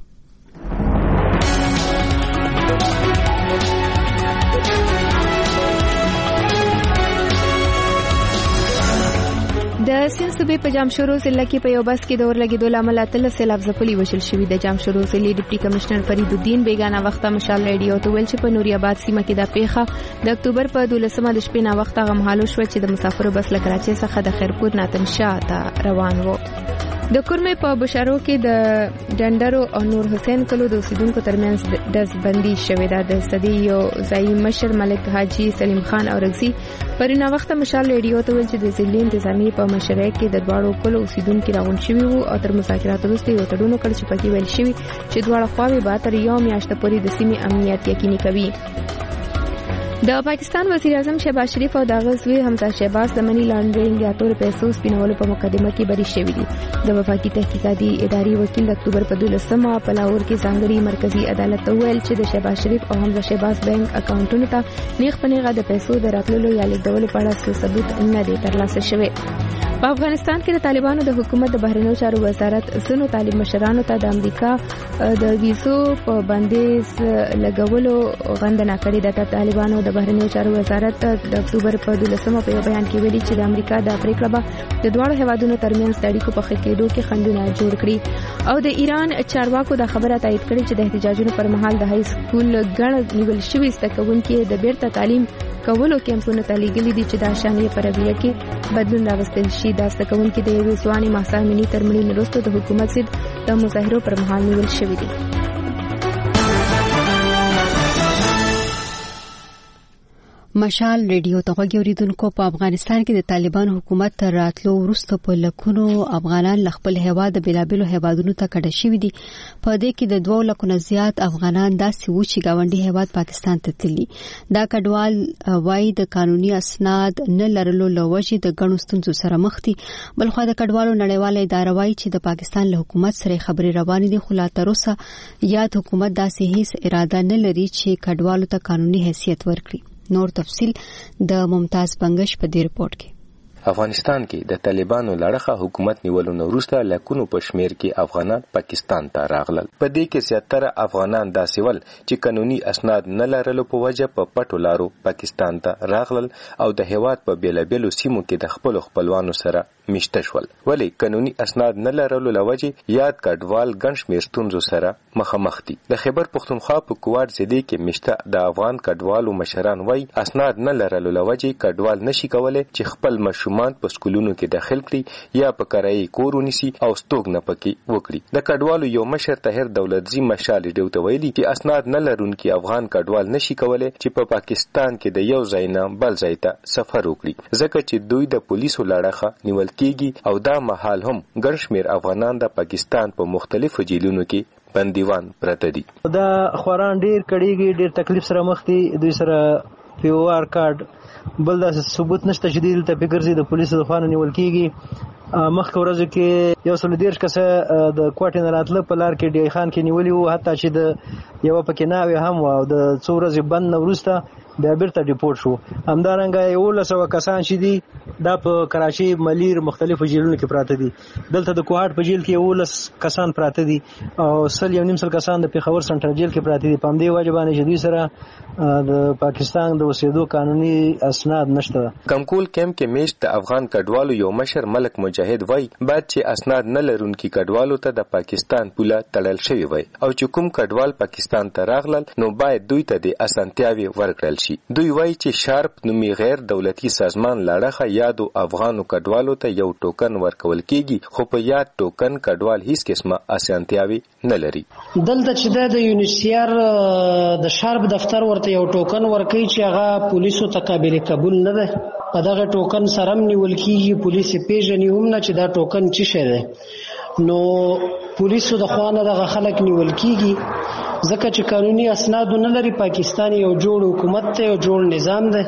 د سیند صوبې په جامشورو ضلع کې په یو بس کې د اور لګېدو له امله اتلس سیلاب ځپلي وژل شوي. د جامشورو ضلع ډیپټي کمشنر فرید الدین بیگانه وخته مشال ریډیو ته ویل چې په نوري آباد سیمه کې د پیښه د اکتوبر په دولسمه د شپې نا وخته غمحالو شو چې د مسافرو بس له کراچۍ څخه د خیرپور ناتنشا ته روان وو. د کورمې په بشارو کې د ډنډرو او نور حسین کلو د اوسیدونکو ترمنځ دزبندي شوې ده. د صدی یو ځایي مشر ملک حاجی سلیم خان او رغزي پرینا وخت مشال ریډیو ته ویل چې د ضلع انتظامی په مشرۍ کې د دواړو کلو اوسیدونکو راغون شوي وو او تر مذاکراتو وروسته یو تړون کړ چې پکې ویل شوی چې دواړه خواوې به تر یو میاشت پورې د سیمې امنیت یقیني کوي. د پاکستان وزیر اعظم شهباز شریف او د غزوی حمزه شهباز د منی لانډرینګ یا تور پیسو سپینولو په مقدمه کې بری شوی دي. د وفاقي تحقیقاتي ادارې وکیل د اکتوبر په دولسمه په لاهور کې ځانګړي مرکزی عدالت ته ویل چې د شهباز شریف او حمزه شهباز بانک اکاونټونو ته نیغ په نیغه د پیسو د راتللو یا لیږدولو په اړه ثبوت نه دی ترلاسه شوی. په افغانستان کې د طالبانو د حکومت د بهرنیو چارو وزارت ځینو طالب مشرانو ته د امریکا د ویزو په بندیز لګولو غندنه کړې ده. د طالبانو د بهرنیو چارو وزارت د اکتوبر په دولسمه په یو بیان کې ویلي چې د امریکا د پریکړه به د دواړو هیوادونو ترمنځ د اړیکو په ښه کېدو کې خنډونه جوړ کړي. او د ایران چارواکو د خبره تایید کړې چې د احتجاجونو پر مهال د های سکول ګڼ نیول شوي زده کوونکي د بیرته تعلیم کولو کیمپونو ته لیږلي دي چې د شانې په رویه کې بدلون راوستل شي. دا زده کوونکي د یوې ځوانې مهسا امیني تر مړینې وروسته د حکومت ضد د مظاهرو پر مهال نیول شوي دي. مشال ریډیو ته غوږ اوریدونکو په افغانستان کې د طالبان حکومت تر راتلو وروسته په لکونو افغانان له خپل هیواد د بیلابیلو هیوادونو ته کډه شوي دي. په دې کې د دوه لکو نه زیات افغانان داسې وو چې ګاونډي هیواد پاکستان ته تللي. دا کډوال وايي د قانوني اسناد نه لرلو له وجې د ګڼو ستونزو سره مخ دي. بلخوا د کډوالو نړیواله اداره وايي چې د پاکستان له حکومت سره خبرې روانې دي، خو لا تر اوسه یاد حکومت داسې هیڅ اراده نه لري چې کډوالو ته قانوني حیثیت ورکړي. نور تفصیل د ممتاز بنگش په دې رپورت کې. افغانستان کې د طالبانو لړخه حکومت نیولو وروسته لکونو په شمیر کې افغانان پاکستان ته راغلل. په دې کې زیاتره افغانان داسې ول چې قانوني اسناد نه لرلو په وجه په پټو لارو پاکستان ته راغلل او د هیواد په بیلابیلو سیمو کې د خپل خپلوانو سره میشته شول. ولی قانوني اسناد نه لرلو لوجه یاد کډوال ګڼ شمېر ستونزو سره مخامخ دي. د خیبر پښتونخوا په کوټ ضلع کې میشته د افغان کډوالو مشران وایي اسناد نه لرلو لوجه کډوال نشي کولای چې خپل ماشومان په سکولونو کې داخل کړي یا په کرایي کور ونیسي او ستوګ نه پکې وکړي. د کډوالو یو مشر طاهر دولتزی مشال ډیو ته ویلي چې اسناد نه لرونکي افغان کډوال نشي کولای چې په پا پاکستان کې د یو ځای نه بل ځای ته سفر وکړي، ځکه چې دوی د پولیسو لړخه نیول کیږي او دا مهال هم ګڼ شمېر افغانان د پاکستان په مختلفو جیلونو کې بندیوان پراته دي. دا خوران ډیر کړيږي، ډیر تکلیف سره مخ دي. دوی سره پی او آر کارت بل دا ثبوت نشته چې دې ته فکرزي د پولیسو د خوانه نیول کیږي. مخکې ورځو کې یو سل دیرش کسه د کوټې نه راتله په لار کې ډی خان کې نیولي وو، حتی چې د یو پکې ناوې هم و او د څو ورځې بند نه وروسته بیا بیرته ډیپورټ شو. همدارنګه یولس سوه کسان چې دي دا په کراچي، ملیر، مختلفو جیلونو کې پراته دي. دلته د کوهاټ په جیل کې یولس کسان پراته دي او سل یو نیم سل کسان د پیښور سنټرل جیل کې پراته دي. په همدې وجه باندې چې دوی سره د پاکستان د اوسېدو قانوني اسناد نشته. کمکول کیمپ کې میشت د افغان کډوالو یو مشر ملک مجاهد وای بعد چې اسناد نه لرونکي کډوالو ته د پاکستان پوله تړل شوی وای او چې کوم کډوال پاکستان ته راغلل نو باید دوی ته د اسانتیاوي ورکړل شي. دوی وای چې شارپ نومي غیر دولتي سازمان لاړه یادو افغانو کډوالو ته یو ټوکن ورکول کیږي خو په یاد ټوکن کډوال هیڅ قسمه اسانتیاوي نه لري. دلته چې د یونیسیار د شارپ دفتر ورته یو ټوکن ورکړي چې هغه پولیسو ته قابل قبول نه ده. په دغه ټوکن سره نیول کیږي، پولیس پیژني هم نه چې دا ټوکن څه شی دی. نو پولیسو د خوانه دغه خلک نیول کیږي ځکه چې قانوني اسناد نه لري. پاکستان یو جوړ حکومت ته یو جوړ نظام دی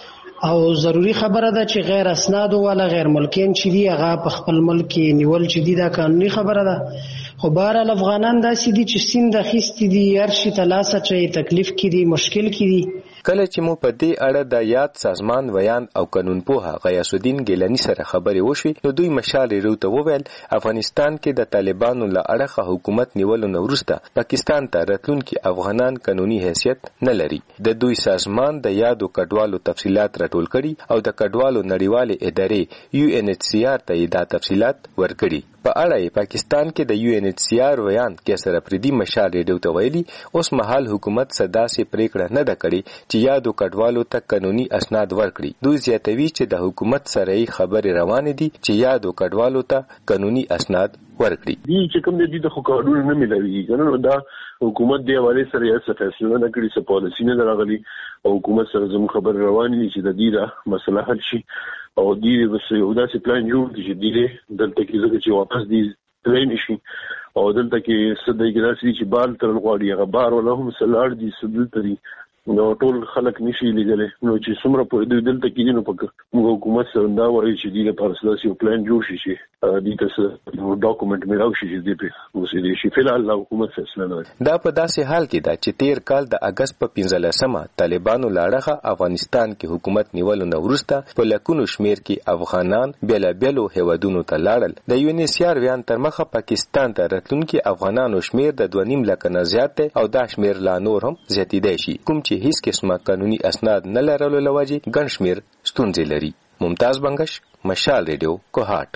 او ضروری خبره ده چې غیر اسناد ولا غیر ملکین چې دی هغه په خپل ملک نیول چې دی دا قانوني خبره ده. خو بهرحال افغانان داسې دي چې سیند اخیستي دي، هر شي ته لاسه چې تکلیف کې دي، مشکل کې دي. کله چې مو په دې اړه د یاد سازمان ویان او قانون پوها غیاث الدین ګیلانی سره خبرې وشوې نو دوی مشال ریوته وویل افغانستان کې د طالبانو له اړخه حکومت نیولو نه وروسته پاکستان ته راتلونکي افغانان قانوني حیثیت نه لري. د دوی سازمان د یادو کډوالو تفصيلات راټول کړي او د کډوالو نړیوالې ادارې یو ان ایچ سی آر ته دا تفصيلات ورکړي. په اړه پاکستان کې د یو ان ایچ سی آر ویان کې سره پردي مشال ریډیو ته ویلي اوس مهال حکومت صدا سي پریکړه نه ده کړې چې یادو کډوالو ته قانوني اسناد ورکړي. دوی زیاتوي چې د حکومت سره یې خبرې روانې دي چې یادو کډوالو ته قانوني اسناد ورکړي. دي چې کوم دي د قانون نه ملوي کنه دا حکومت دی حواله سره یې څه فیصله نه کړی، څه پالیسی نه راغلي او حکومت سره زموږ خبر روانې دي چې د دې دا مسله حل شي او دې بس یو داسې پلان جوړ دي چې دې دلته کې زګ چې واپس دي پلان شي او دلته کې سدې ګراسي چې بال تر غواړي هغه بار ولا هم سلاړ دي سدل تري نو ټول خلک نشي لیدلې. نو چې څومره په دوی دلته کې نو په موږ حکومت سره دا وایي چې دې لپاره سلاسي پلان جوړ شي چې دې تاسو نو ډاکومنت میراو شي چې دې په وسیله شي. فلحال حکومت فیصله نه دا په داسې حال کې دا چې تیر کال د اگست په پنځلسمه طالبانو لاړه افغانستان کې حکومت نیولو نه وروسته په لکونو شمیر کې افغانان بیل بیلو هیوادونو ته لاړل. د یو ان ایچ سی آر ویان تر مخه پاکستان ته راتلونکي افغانانو شمیر د دوه نیم لک نه زیات او دا شمیر لا نور هم زیاتیدای شي کوم چې هیڅ قسمه قانوني اسناد نه لرلو لوجه ګڼ شمیر ستونزې لري. ممتاز بنگش، مشال ریډیو، کوهاټ.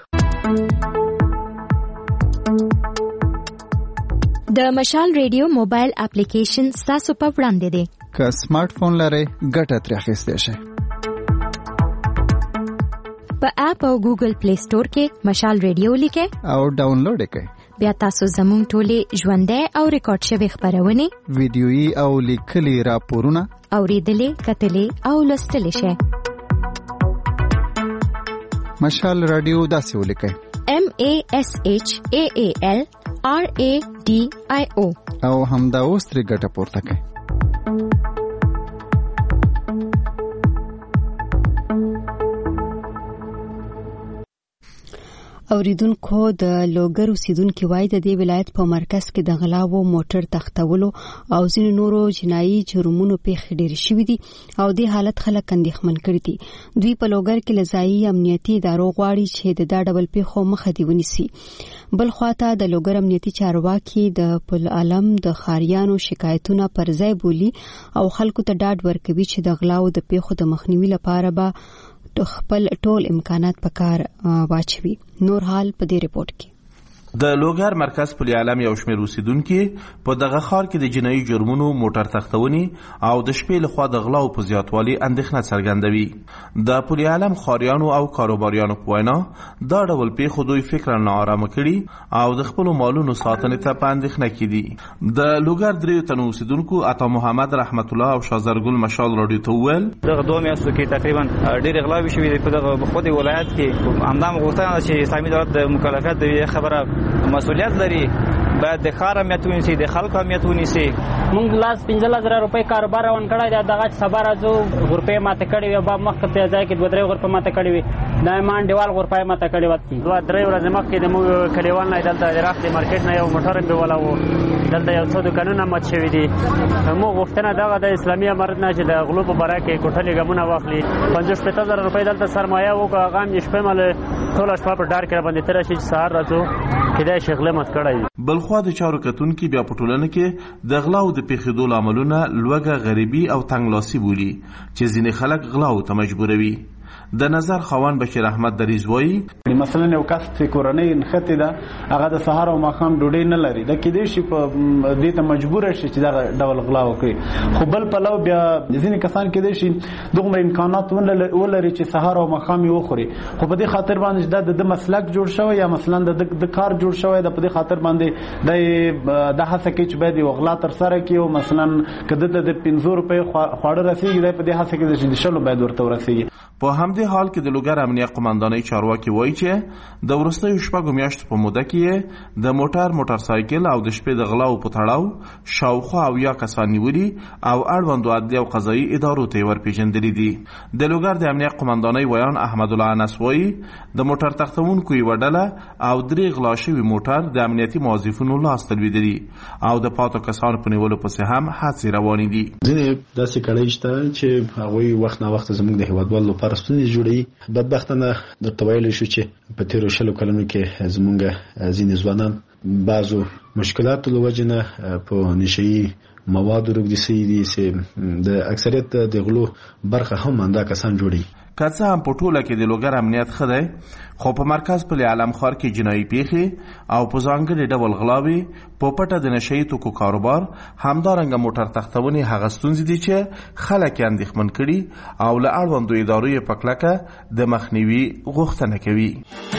د مشال ریډیو موبایل اپلیکیشن تاسو په وړاندې دی. که سمارټ فون لرئ ګټه ترې اخیستی شئ. په اپ او ګوګل پلی سٹور کې مشال ریډیو لیکئ او ډاونلوډ یې کړئ. بیا تاسو زموږ ټولې ژوندۍ او ریکارډ شوې خبرونه، ویډیويي او لیکلي راپورونه اوریدلې، کتلې او لوستلې شئ. مشال رادیو داسې ولیکئ: M A S H A A L R A D I O او همدا اوس ترې ګټه پورته کړئ. اوریدونکو د لوګر اوسیدونکو وای د دې ولایت په مرکز کې د غلاو موټر تختولو او ځینو نورو جنایي جرمونو پیښې ډېرې شوې دي او د حالت خلک اندېښمن کړي دي. دوی په لوګر کې لزایي امنیتي ادارو غواړي چې د دا ډول پیښو مخه دی ونیسي. بل خواته د لوګر امنیتي چارواکي د پل عالم د خاریانو شکایتونه پر ځای بولی او خلکو ته ډاډ ورکوي چې د غلاو د پیښو د مخنیوي لپاره به خپل ټول امکانات په کار واچوي. نور حال په دې ریپورت کې. د لوګر مرکز پل عالم یو شمېر اوسیدونکي په دغه ښار کې د جنایي جرمونو موټر تختونې او د شپې لخوا د غلاو په زیاتوالي اندېښنه څرګندوي. د پل عالم خاریانو او کاروباریانو په وینا دا ډول پیښو دوی فکر ناارامه کړي او د خپلو مالونو ساتنې ته په اندېښنه کې دي. د لوګر دریو تنو اوسیدونکو عطا محمد رحمت الله او شازرګل مشال راډیو ته وویل دغه دوه میاشتو کې تقریبا ډېرې غلاوې شوې دي په دغه خود ولایت کې. همدا غوښتنه چې اسلامي دولت د مکلفیت د خبره مسؤلیت لري باید د ښار اهمیت ونیسي، د خلکو اهمیت ونیسي. موږ لاس پنځلس زره روپۍ کاروبار روان کړی دی، دغه سبا راځو غرفې ماته کړې وي، باب مخکې په ځای کې دوه درې غرفې ماته کړې وي، دا یې مانډیوال غرفه یې ماته کړې وه. دوه درې ورځې مخکې د موږ کلیوال نه دلته د راختې مارکېټ نه یو موټر بیولی و، دلته یو څو دوکانونه مات شوي دي. موږ غوښتنه دغه د اسلامي امارت نه چې د غلو په باره کې کوټلې ګامونه واخلي، پنځوس شپېته زره روپۍ دلته سرمایه وکړه، هغه هم د شپې مله ټوله شپه په ډار کې راباندې تېره شي چې سهار راځو کیدای شي غله مات کړی وي. بلخوا د چارو کتونکي بیا په ټولنه کې د غلاو د پیښېدو لاملونه لوږه، غریبي او تنګلاسي بولي چې ځینې خلک غلاو ته مجبوروي. د نظر خوان بشیر احمد دریز وایي مثلا یو کس چې کورنۍ نښتې ده هغه د سهار او ماښام ډوډۍ نه لري، دا کیدای شي په دې ته مجبور شي چې دغه ډول غلا وکړي. خو بل پلو بیا ځینې کسان کیدای شي دومره امکانات ولري چې سهار او ماښام یې وخوري، خو په دې خاطر باندې دا د مسلک جوړ شوی یا مثلا د کار جوړ شوی ده، په دې خاطر باندې د هڅه کوي چې باید یو غلا ترسره کړي او مثلا که دته د پنځه روپۍ خواړه رسېږي دی په دې هڅه کوي چې د شلو باید ورته ورسېږي. په همدې حال کې د لوګر امنیه قماندانۍ چارواکي وایي چې د وروستیو شپږو میاشتو په موده کې د موټر موټر سایکل او د شپې د غلاو په تړاو شاوخوا اویا کسان نیولي او اړوندو عدلي او قضایي ادارو ته یې ورپېژندلي دي. د لوګر د امنیه قماندانۍ ویان احمد الله انس وایي د موټر تختونکو یوه ډله او درې غلا شوي موټر د امنیتي موظفینو لاس ته لوېدلي او د پاتو کسانو په نیولو پسې هم هڅې روانې دي. ځینې داسې کړۍ شته چې هغوی وخت نه وخت زموږ د هېوادوالو لپاره ستونزې جوړوي. بدبختانه درته ویلی شو چې په تېرو شلو کلونو کې زموږ ځینې ځوانان بعضو مشکلاتو له وجې نه په نشهیي موادو روږدي سوي دي چې د اکثریت د غلو برخه هم همدا کسان جوړوي. که څه هم په ټوله کې د لوګر امنیت ښه دی، خو په مرکز پل علم ښار کې جنایي پیښې او په ځانګړي ډول غلاوې، په پټه د نشه یي توکو کاروبار، همدارنګه موټر تختونې هغه ستونزې دي چې خلک یې اندېښمن کړي او له اړوندو ادارو یې په کلکه د مخنیوي غوښتنه کوي.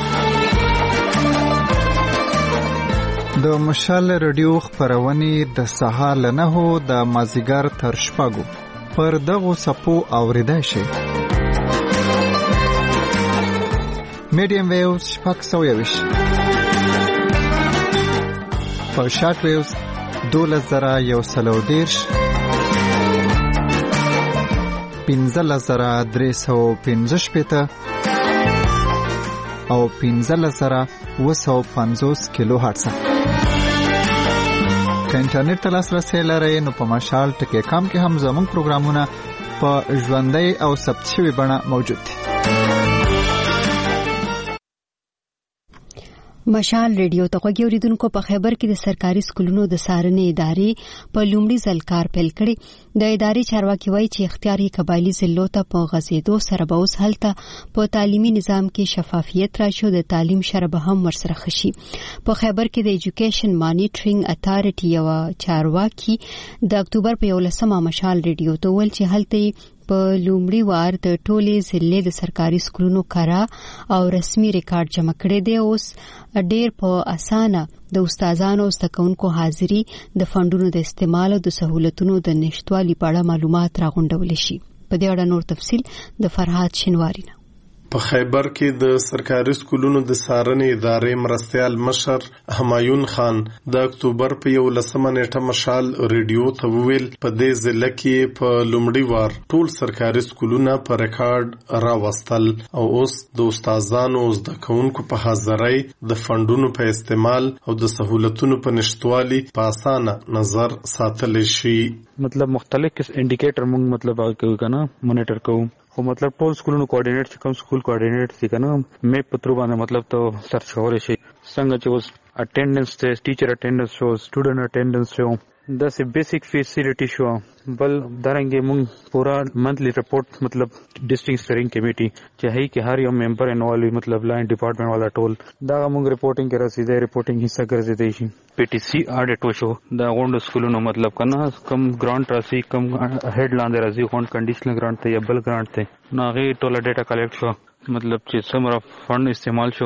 د مشال رادیو خپرونې د سهار له نهو د مازدیګر تر شپږو پر دغو څپو اورېدای شي. میډیم ویوز شپږ سوه یویشت، په شارټ ویوز دولس زره یو سل او دېرش، پنځلس زره درې سوه پنځه شپېته او پنځلس زره اوه سوه پنځوس کیلو هرټز. که انټرنیټ ته لاسرسی لرئ نو په مشال ټکی کام کې هم زموږ پروګرامونه په ژوندۍ او ثبت شوې بڼه موجود دي. مشال ریډیو ته غوږی اوریدونکو، په خیبر کې د سرکاري سکولونو د څارنې ادارې په لومړي ځل کار پیل کړی. د ادارې چارواکي وایي چې اختیاري قبایلي ضلعو ته په غځېدو سره به اوس هلته په تعلیمي نظام کې شفافیت راشي او د تعلیم شرح به هم ورسره ښه شي. په خیبر کې د ایجوکیشن مانیټرینګ اتارټي یوه چارواکي د اکتوبر په یولسمه مشال ریډیو ته وویل چې هلته په لومړي وار د ټولې ضلعې د سرکاري سکولونو کارا او رسمي ریکارډ جمع کړی دی. اوس ډېر په اسانه د استادانو او زده کوونکو حاضري، د فنډونو د استعمال او د سهولتونو د نشټوالي په اړه معلومات راغونډولی شي. په دې اړه نور تفصیل د فرهاد شینواری نه. په خیبر کې د سرکاري سکولونو د څارنې ادارې مرستیال مشر همایون خان د اکتوبر په یولسمه نیټه مشال ریډیو ته وویل په دې ضلع کې په لومړي وار ټول سرکاري سکولونه په ریکارډ راوستل او اوس د استادانو او زده کوونکو په حاضرۍ د فنډونو په استعمال او د سهولتونو په نشټوالي په اسانه نظر ساتلی شي. مطلب مختلف انډیکیټر موږ مطلب کوو کنه مونیټر کوو، خو مطلب ټول سکولونو کوارډینیټ چې کوم سکول کوارډینیټ دي کنه مې په تر باندې مطلب ته سرچ کولای شي څنګه چې اوس اټینډنس ته ټیچر اټینډنس شو، سټوډنټ اټینډنس شو، دا سه بیسیک فیسیلیټی شو. بل درنګ موږ پورا منثلی رپورټ مطلب ډیسټرکټ سټیرینګ کمیټي چې هي کې هر یو ممبر انوالو مطلب لاین ډپارټمنټ والا ټول دا موږ رپورټینګ کې رسیدې رپورټینګ حصہ ګرځېدې شي. پی ټی سی اډیټ وشو دا غونډ سکولونو مطلب کنه کم ګرانټ راسي کم هډ لاندې راځي غونډ کنډیشنل ګرانټ ته یا بل ګرانټ ته نو هغه ټول ډیټا کلیکټ شو، مطلب چې څومره فند استعمال شو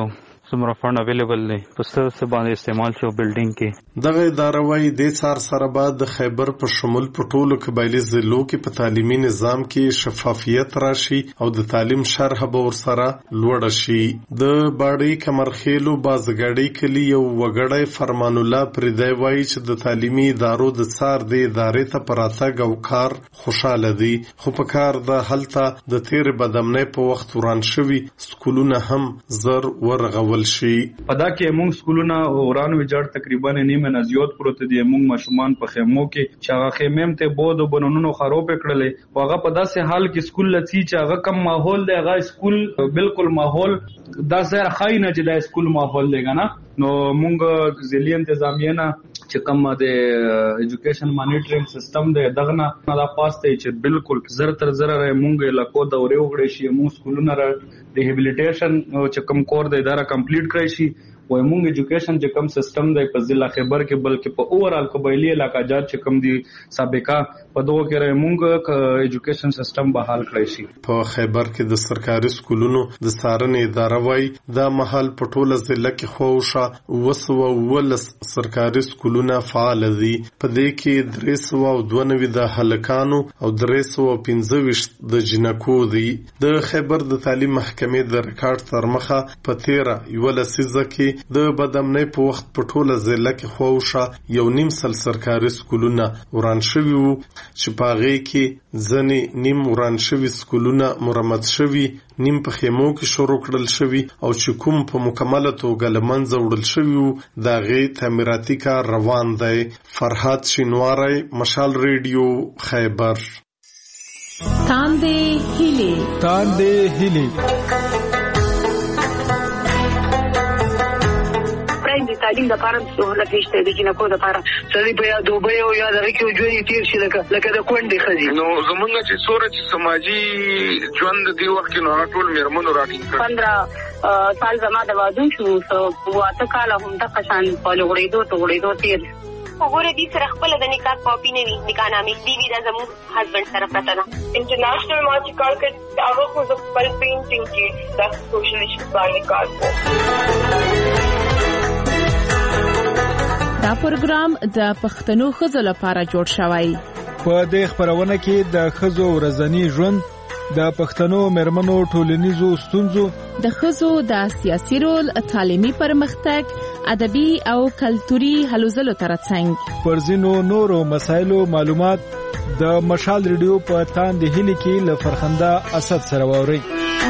څومره فند اویلیبل دی په څه څه باندې استعمال شو بلډینګ کې. دغه اداره وايي د څار سره بعد د خیبر په شمول په ټولو قبایلی ضلعو کې په تعلیمي نظام کې شفافیت راشي او د تعلیم شرح به ورسره لوړه شي. د باړی کمرخیلو بازګړی کلی یو وګړی فرمان الله پردی وايي چې د تعلیمي ادارو د څار د ادارې ته پراتګ او کار خوشاله دي، خو په کار د هلته د تیر بدامنۍ په وخت وران شوي سکولونه هم زر ورغول شي. په دا کې موږ سکولونه وران ویجاړ تقریبا نیمه نه زیات پروت دي. موږ ماشومان په خیمو کې چې هغه خیمې ته بود او بنونو خراب کړلې، هغه په داسې حال کې سکول لسی چې هغه کم ماحول دی، هغه سکول بالکل ماحول داسې خاينه چې دا سکول ماحول دی کنه. نو موږ ضلعي انتظامیه نه چې کوم د ایجوکیشن مانیټرینګ سیستم دی دغه نه دا پاسته چې بالکل زر تر زر موږ لکو دورې وګړي شي، موږ سکولونه ریهابلیټیشن چې کوم کور دی دا کمپلیټ کړی شي. وای موږ ایجوکیشن چې کوم سیستم دی په ضلع خیبر کې بلکې په اوورال قبایلی علاقہ جات چې کوم دی سابقہ په دوه کې رې موږ ایجوکیشن سیستم بحال کړی شي. په خیبر کې د سرکاري سکولونو د څارنې اداره وايي دا محل په ټوله ضلع کې خوښه وسو ولس سرکاري سکولونه فعال دي. په دې کې درې سوه او دوه نوي د هلکانو او درې سوه پنځه ویشت د جنکو دي. د خیبر د تعلیم محکمې د ریکارډ تر مخه په تیره یوه لسیزه کې د بدامنۍ په وخت په ټوله ضلع کې خوښه یو نیم سل سرکاري سکولونه وران شوي وو چې په هغې کې ځینې نیم وران شوي سکولونه مرمت شوي، نیم په خیمو کې شروع کړل شوي او چې کوم په مکمله توګه له منځه وړل شوي وو د هغې تعمیراتي کار روان دی. فرهاد شینواری، مشال ریډیو، خیبر. تاندې هیلې تاندې هیلې د تعلیم لپاره سہولت نشته د جنکو لپاره سړي په یا دوبه او یا دغه کې ژوند تیر شي لکه لکه د کونډې ښځې. نو زمونږ چې څوره چې سماجي ژوند دی وخت کې نو ټول میرمنو راټینګ کړ. پندرہ سال زما د واده شو سو واته کاله هم د قشان په لغړېدو ته غړېدو تیر وګوره دې سره خپل د نکاح کاپی نه وي، نکاح نامې دی وی دا زموږ هسبند سره پراته ده. انټرنیشنل ما چې کار کړ هغه خو د خپل پینټینګ کې د سوشلیست باندې کار کوي. دا پروګرام د پښتنو ښځو لپاره جوړ شوی. په دې خبرونه کې د ښځو ورځنی ژوند، د پښتنو مېرمنو ټولنیزو ستونزو، د ښځو د سیاسي رول، تعلیمي پرمختګ، ادبي او کلتوري هلو ځلو ترڅنګ پر ځینو نورو مسایلو معلومات د مشال ریډیو په تاندې هیلې کې له فرخنده اسد سره واوري.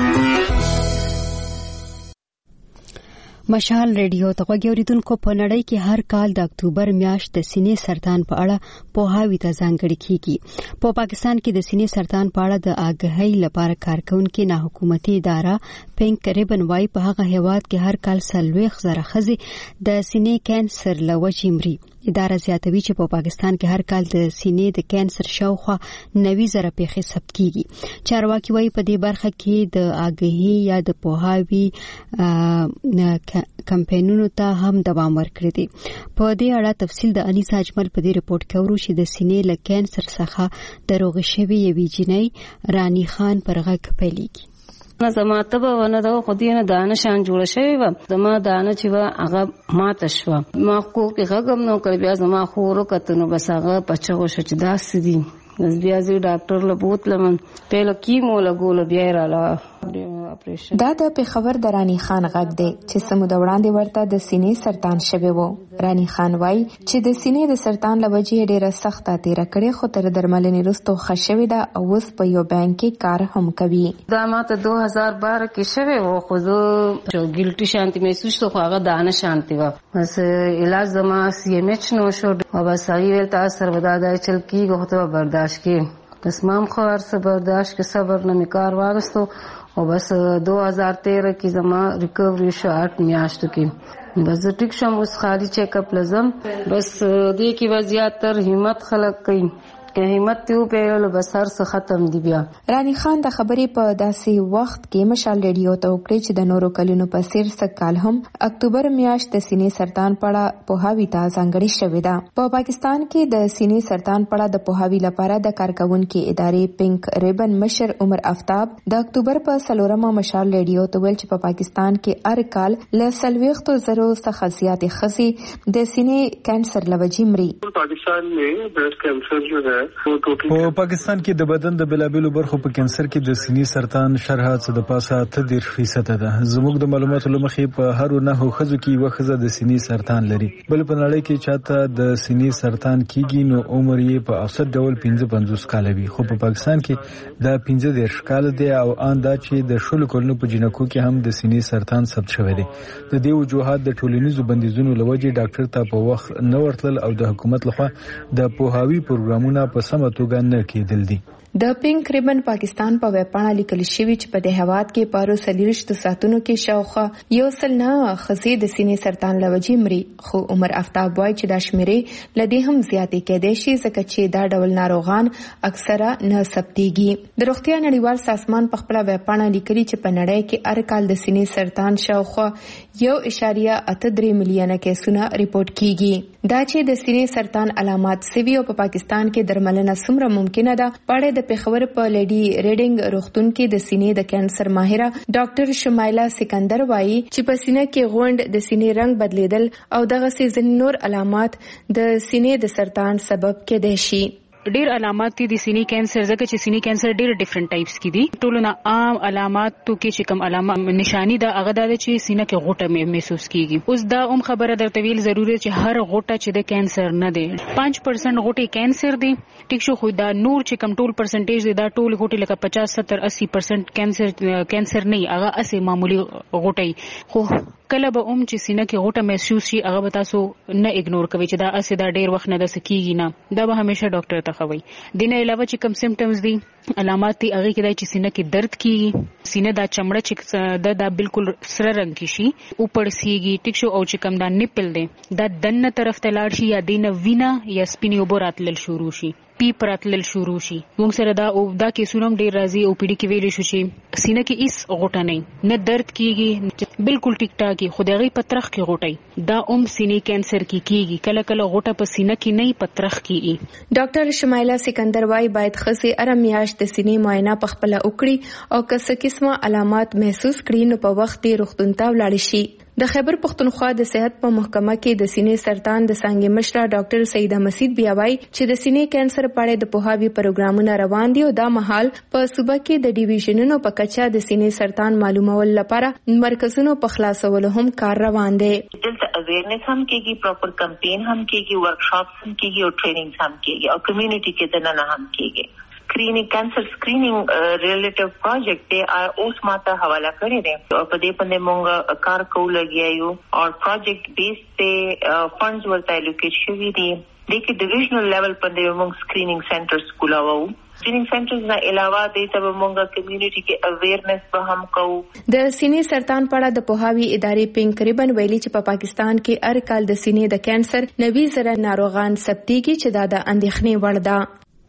مشال ریډیو ته غوږی اوریدونکو، په نړۍ کې هر کال د اکتوبر میاشت د سینې سرطان په اړه پوهاوی ته ځانګړې کیږي. په پاکستان کې د سینې سرطان په اړه د آګاهۍ لپاره کارکونکي نه حکومتي اداره پینک ریبن وايي په هغه هیواد کې هر کال څلوېښت زره ښځې د سینې کینسر له وجې مري. اداره زیاتوي چې په پاکستان کې هر کال د سینې د کینسر شاوخوا نوي زره پیښې ثبت کیږي. چارواکي وايي په دې برخه کې د آګاهۍ یا د پوهاوی کمپاینونو ته هم دوام ورکړی دی. په دې اړه تفصیل د انیس اجمل په دې رپورت کې ورو چې د سینې له کینسر څخه د روغ شوی یوې جنۍ رانی خان پر غږ پیلېږي. زما تبه ونه دا خو دې نه دانه شان جوړ شوی و، زما دانه چې و هغه ماته شوه، ما خو کې غږم نو کړ، بیا زما خورو کتنو بس هغه پچغو شو چې داسې دي. بس بیا زه ډاکټر له بوتلم، پهله کیمو لګول، بیا یې راله اپریشن. دا د پیښور د رانی خان غږ دی چې سمو د وړاندې ورته د سینې سرطان شوی وو. رانی خان وایي چې د سینې د سرطان له وجې ډیره سخته تیره کړې، خو تر درملنې وروسته ښه شوې ده او اوس په یو بانک کې کار هم کوي. دا ماته دو هزار بارہ کې شوی وو، خو زه ګلټي شانتي محسوس شو، خو هغه دانه شانتي وه. بس علاج زما سی ایم ایچ نو شو او بس هغې ویل ته اثر به دا دی چل کېږي، خو ته به برداشت کړې. بس ما هم خو هر څه برداشت کې صبر نه مې کار واخیستو او بس دو هزار تیرہ کې زما ریکوری شو آٹھ میاشتو کې. بس زه ټیک شم، اوس خالي چیک اپ لزم. بس دې کې به زیاتر همت خلک کوي که همت یو په بسر څخه ختم دی بیا. رانی خان د خبرې په داسې وخت کې مشال ریډیو ته وکړي چې د نورو کلونو په څیر سکال هم اکتوبر میاشت د سینې سرطان پړه پوهاوی ته ځانګړې شوې ده. په پاکستان کې د سینې سرطان پړه د پوهاوی لپاره د کارکونکو ادارې پینک ریبن مشر عمر آفتاب د اکتوبر په څلورمه مشال ریډیو ته ویل چې په پاکستان کې هر کال له څلوېښتو زرو څخه زیاتې ښځې د سینې کینسر له وجې مري. پاکستان में ब्रेस्ट कैंसर जो है वो total په پاکستان کې د بدن د بلابلو برخو په کینسر کې د سینې سرطان شرح څخه د پاسه اته دېرش فیصد ده. زموږ د معلوماتو لمخې په هر نه ښځو کې یو ښځه د سینې سرطان لري. بل په نړۍ کې چاته د سینې سرطان کیږي نو عمر یې په اوسط ډول پنځه پنځوس کاله وي، خو په پاکستان کې دا پنځه دېرش کاله دی او ان دا چې د شلو کلونو په جنکو کې هم د سینې سرطان ثبت شوی دی. د دې وجوهات د ټولنیزو بندیزونو لوجې ډاکټر ته په وخت نه ورتل او د حکومت لخوا د پوهاوی پروګرامونه په سمه توګه نه کېدل دي. د پینک ریبن پاکستان په ویب پاڼه لیکل شوی چې په دې هواد کې پارو سلیرشت ساتونو کې شاوخوا یو سل نه خزې د سینې سرطان لوجې مري، خو عمر آفتاب وایي چې دا شمیرې لدې هم زیاتې کېدای شي ځکه چې دا ډول ناروغان اکثره نه ثبتېږي. د روغتیا نړیوال سازمان په خپل ویب پاڼه لیکلي چې په نړۍ کې هر کال د سینې سرطان شاوخوا یو اشاریه اته درې میلیونه کیسونه ریپورت کیږي. دا چې د سینې سرطان علامات سوي او په پاکستان کې درملنه څومره ممکنه ده پړې د پیښور په لیډي ریډینګ روغتون کې د سینې د کینسر ماهره ډاکټر شمایلا سکندر وایي چې په سینې کې غونډ د سینې رنگ بدلیدل او دغه سیزن نور علامات د سینې د سرطان سبب کېدای شي. ډیر علامات دي د سینې کینسر ځکه چې سینې کینسر ډیر ډیفرنٹ ټایپس کې دي. ټولو نه عام علاماتو کې چې کوم علامه نشانی ده هغه ده چې سینې کې غوټه محسوس کیږي. اوس دا هم خبره درته ویل ضروري چې هر غوټه چې د کینسر نه ده پنځه پرسنټ غوټه کینسر دي. ټیک شو، خو دا نور چې کوم ټول پرسنټیج دي دا ټول غوټه لکه پچاس ستر اسی پرسنټ کینسر کینسر نه هغه اسې معمولی غوټه. خو کله به اوم چې سینې کې غوټه محسوس شي هغه به تاسو نه اګنور کوئ چې دا اسې دا ډیر وخت نه د سکیږي نه، دا به همیشه ډاکټر ته خوي. دینه علاوه چې کوم سیمټمز دي علامات دي هغه کې دا چې سینې کې درد کیږي، سینې دا چمړه چې دا د بالکل سره رنگ کی شي او پړسیږي. ټیک شو، او چې کوم دا نیپل دی دا دنه طرف ته لاړ شي یا دینه وینا یا سپینی وبراتل شروع شي، پی پراتل شروع شي. موږ سره دا او دا کې سونم ډیر راځي او پیډي کې ویل شو چې سینې کې هیڅ غوټه نه نه درد کیږي، بالکل ټیک ټاک خدای پترخ کې غوټي دا اوم سینې کینسر کې کیږي. کله کله غوټه په سینې کې نه پترخ کیږي. ډاکټر شمایلا سکندر وايي باید خسي ارم میاشت د سینې معاینه په خپل وکړي او که څه قسمه علامات محسوس کړي نو په وخت یې روغتون ته ولاړ شي. د خیبر پختونخوا د صحت په محکمه کې د سینې سرطان د څنګه مشره ډاکټر سیده مسید بیا وايي چې د سینې کینسر په اړه د پوهاوی پروګرامونه روان دي او دا مهال په صوبه کې د ډیویژنونو په کچه د سینې سرطان معلومول لپاره مرکزونو په خلاصولو هم کار روان دی. دلته اویرنس هم کېږي، پراپر کمپین هم کېږي، ورکشاپس هم کېږي او ټریننګز هم کېږي او کمیونټي کې دننه هم کېږي. Screening cancer screening relative project ते ओस माता हवाला करे दे पदे पदे मोंगा कार को लगियायो और प्रोजेक्ट बेस पे फंड्स वरता एलोकेट शुवी दी देखिए डिविजनल लेवल पदे मोंग स्क्रीनिंग सेंटर्स कुलावो स्क्रीनिंग सेंटर्स ना अलावा दे सब मोंगा कम्युनिटी के अवेयरनेस पे हम को د سینې سرطان په اړه د پوهاوی ادارې پینک ریبن ویلي چې په پاکستان کې هر کال د سینې د کینسر نوي زره ناروغان ثبتېږي چې دا د اندېښنې وړ ده.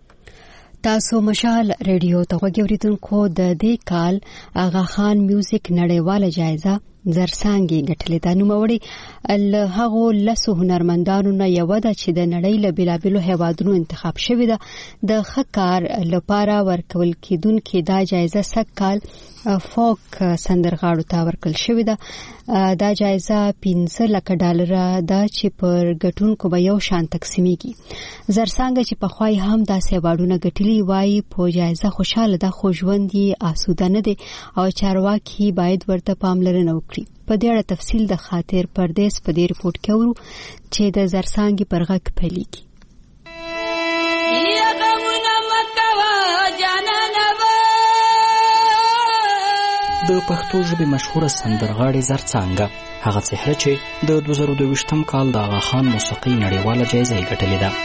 تاسو مشال ریډیو ته وګورئ. د دې کال آغا خان میوزیک نړیواله جایزه زرسانګي ګټلې ده. نوموړي له هغو لسو هنرمندانو نه یو ده چې د نړۍ له بیلابیلو هیوادونو انتخاب شوې ده. د ښه کار لپاره ورکول کېدونکې دا جایزه سږکال فوک سندرغاړو ته ورکړل شوې ده. دا جایزه پنځه لکه ډالره ده چې پر ګټونکو به یو شان تقسیمیږي. زرسانګ چې په خوای هم داسې ایوارډونه ګټلي وایي په جایزه خوشاله ده خو ژوند یې آسوده نه دی او چارواکي باید ورته پاملرنه وکړي. په دې اړه تفصیل د خاطر پردیس په دې ریپورت کې ورو چې د زرسانګ پر غږ پیلېږي. د پښتو ژبې مشهوره سندرغاړې زرڅانګه هغه څهره چې د دوه زره دوه کال د آغا خان موسیقي نړیواله جایزه یې ګټلې ده.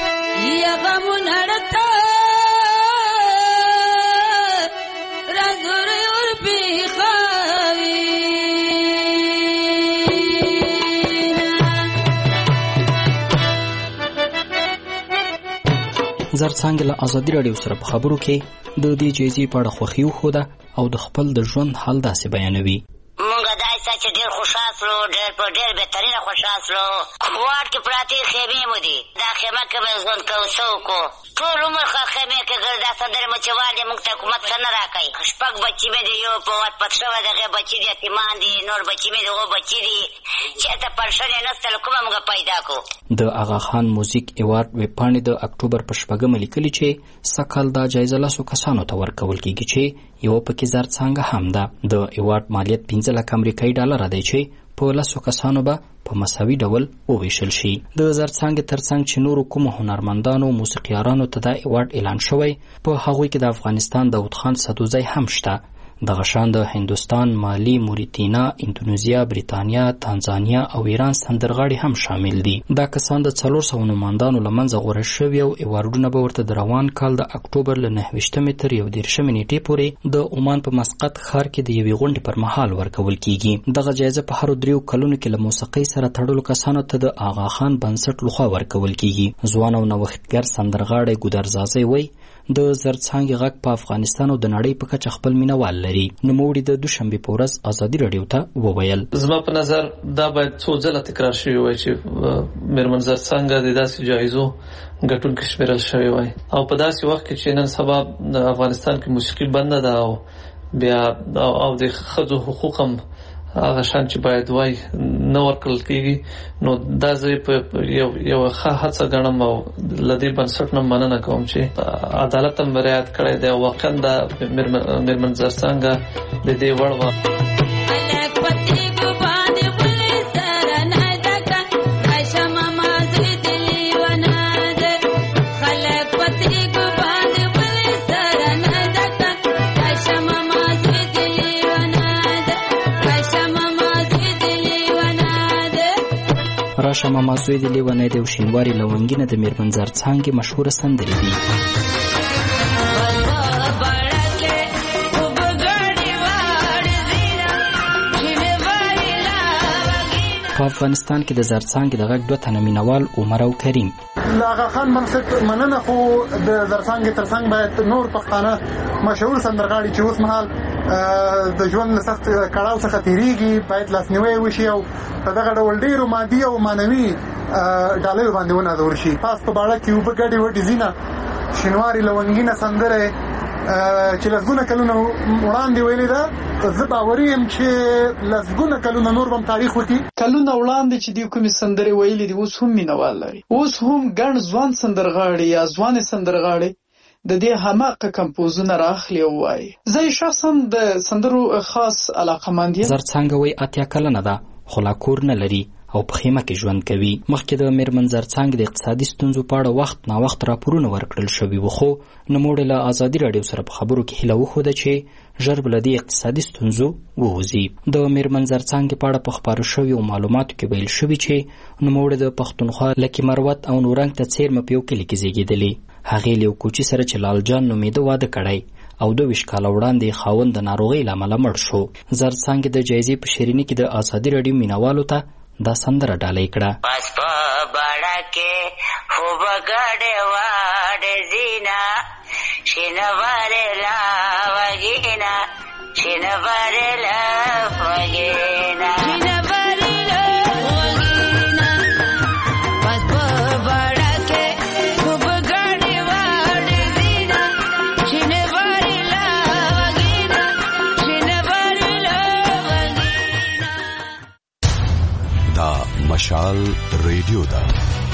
زرڅانګه له ازادي راډیو سره په خبرو کې د دې جایزې په اړه خوښي وښوده او د خپل د ژوند حال داسې بیانوي. مونږ داسې چې ډېر خوشحال شو، ډېر په ډېر بهترینه خوشحال شو. واټ کې پراتې خیمې مو دي، دا خیمه کې مې ژوند کوو څه وکړو. ټول عمر خیمې کې ګرځا سندرې مو چې والې مونږ ته حکومت ښه نه راکوي. شپږ بچي مې دي، یو په واټ پټ شوی د هغې بچي دي یتیمان دي، نور بچي مې د هغو بچي دي. چېرته پنشن یې نشته، له کومه مونږ پیدا کړو. د اغا خان موزیک ایوارډ ویبپاڼې د اکتوبر په شپږمه لیکلي چې سږکال دا جایزه لسو کسانو ته ورکول کیږي چې یوه پکې زرڅانګه هم ده. د ایوارډ مالیت پنځه لکه امریکایي ډالره دی چې په لسو کسانو به په مساوي ډول وویشل شي. د زرڅانګې ترڅنګ چې نورو کومو هنرمندانو موسیقیارانو ته دا ایوارډ اعلان شوی، په هغوی کې د افغانستان داود خان سدوزی هم شته. دغه شان د هندوستان، مالی، موریتینا، اندونیزیا، بریتانیا، تانزانیا او ایران سندرغاړي هم شامل دي. دا کسان د څلور سوه نوماندانو له منځه غوره شوي او ایوارډونه به ورته د روان کال د اکتوبر له نهه ویشتمې تر یو دېرشمې نیټې پورې د عمان په مسقط ښار کې د یوې غونډې پر مهال ورکول کیږي. دغه جایزه په هرو دریو کلونو کې له موسیقۍ سره تړلو کسانو ته د آغا خان بنسټ لخوا ورکول کیږي. ځوان او نوښتګر سندرغاړی ګودرزازی وایي د زرڅانګې غږ په افغانستان او د نړۍ په کچه خپل مینوال لري. نوموړي د دوشنبې په ورځ ازادي راډیو ته وویل: زما په نظر دا باید څو ځله تکرار شوی وای چې میرمن زرڅانګه د داسې جایزو ګټونکې شمیرل شوی وای، او په داسې وخت کې چې نن سبا د افغانستان کې موسیقي بنده ده او بیا او د ښځو حقوق هم هغه شان چې باید وای نه ورکړل کېږي، نو دا زه په یو یو ښه هڅه ګڼم او له دې بنسټ نه مننه کوم چې عدالت هم رعایت کړی دی او واقعا دا میرمن زرڅانګه د دې وړ وه. راشه ماما زوی د لیونی دی او شینواري لونګینه د میرمن زرڅانګې مشهوره سندرې دي. په افغانستان کې د زرڅانګې د غږ دوه تنه مینوال عمر او کریم. د آغا خان بنسټ مننه، خو د زرڅانګې ترڅنګ باید نور پښتانه مشهور سندرغاړي چې اوس مهال د ژوند له سخت کړاو څخه تېرېږي باید لاسنیوی وشي او په دغه ډول ډېرو مادي او معنوي ډالۍ باندې ونازول شي. پاس په باړه کې اوبه ګډې وډې ځینه شینواري لونګینه سندره چې لسګونه کلونه وړاندې ویلې ده، زه باوري یم چې لسګونه کلونه نور به تاریخ وکړي. کلونه وړاندې چې دوی کومې سندرې ویلې دي اوس هم مینوال لري. اوس هم ګڼ ځوان سندرغاړي یا ځوانې سندرغاړي د دې هماغه کمپوزونه راخلي او وایي. زه شخصا د سندرو خاص علاقمند یم. زرڅانګه وایي اتیا کلنه ده خو لا کور نه لري او په خیمه کې ژوند کوي. مخکې د میرمن زرڅانګې د اقتصادي ستونزو په اړه وخت نا وخت راپورونه ورکړل شوي وو، خو نوموړي له ازادي راډیو سره په خبرو کې هیله وښوده چې ژر به له دې اقتصادي ستونزو ووځي. د میرمن زرڅانګې په اړه په خپاره شویو معلوماتو کې ویل شوي چې نوموړي د پښتونخوا لکي مروت او نورنګ ته څیرمه په یو کلي کې زیږېدلې. هغې له یو کوچي سره چې لال جان نومېده واده کړی او دوه ویشت کاله وړاندې خاوند د ناروغۍ له امله مړ شو. زرڅانګې د جایزې په شیریني کې د ازادي راډیو مینوالو ته دا سندره ډالۍ کړه. پس په باړه کې خوب ګډې واډې زینا شینوارې لا وګینا شینوارې لا وګینا شینوارې لا وګینا پس په باړه کې خوب ګډې واډې زینا شینوارې لا وګینا شینوارې لا وګینا. دا مشال ریډیو ده.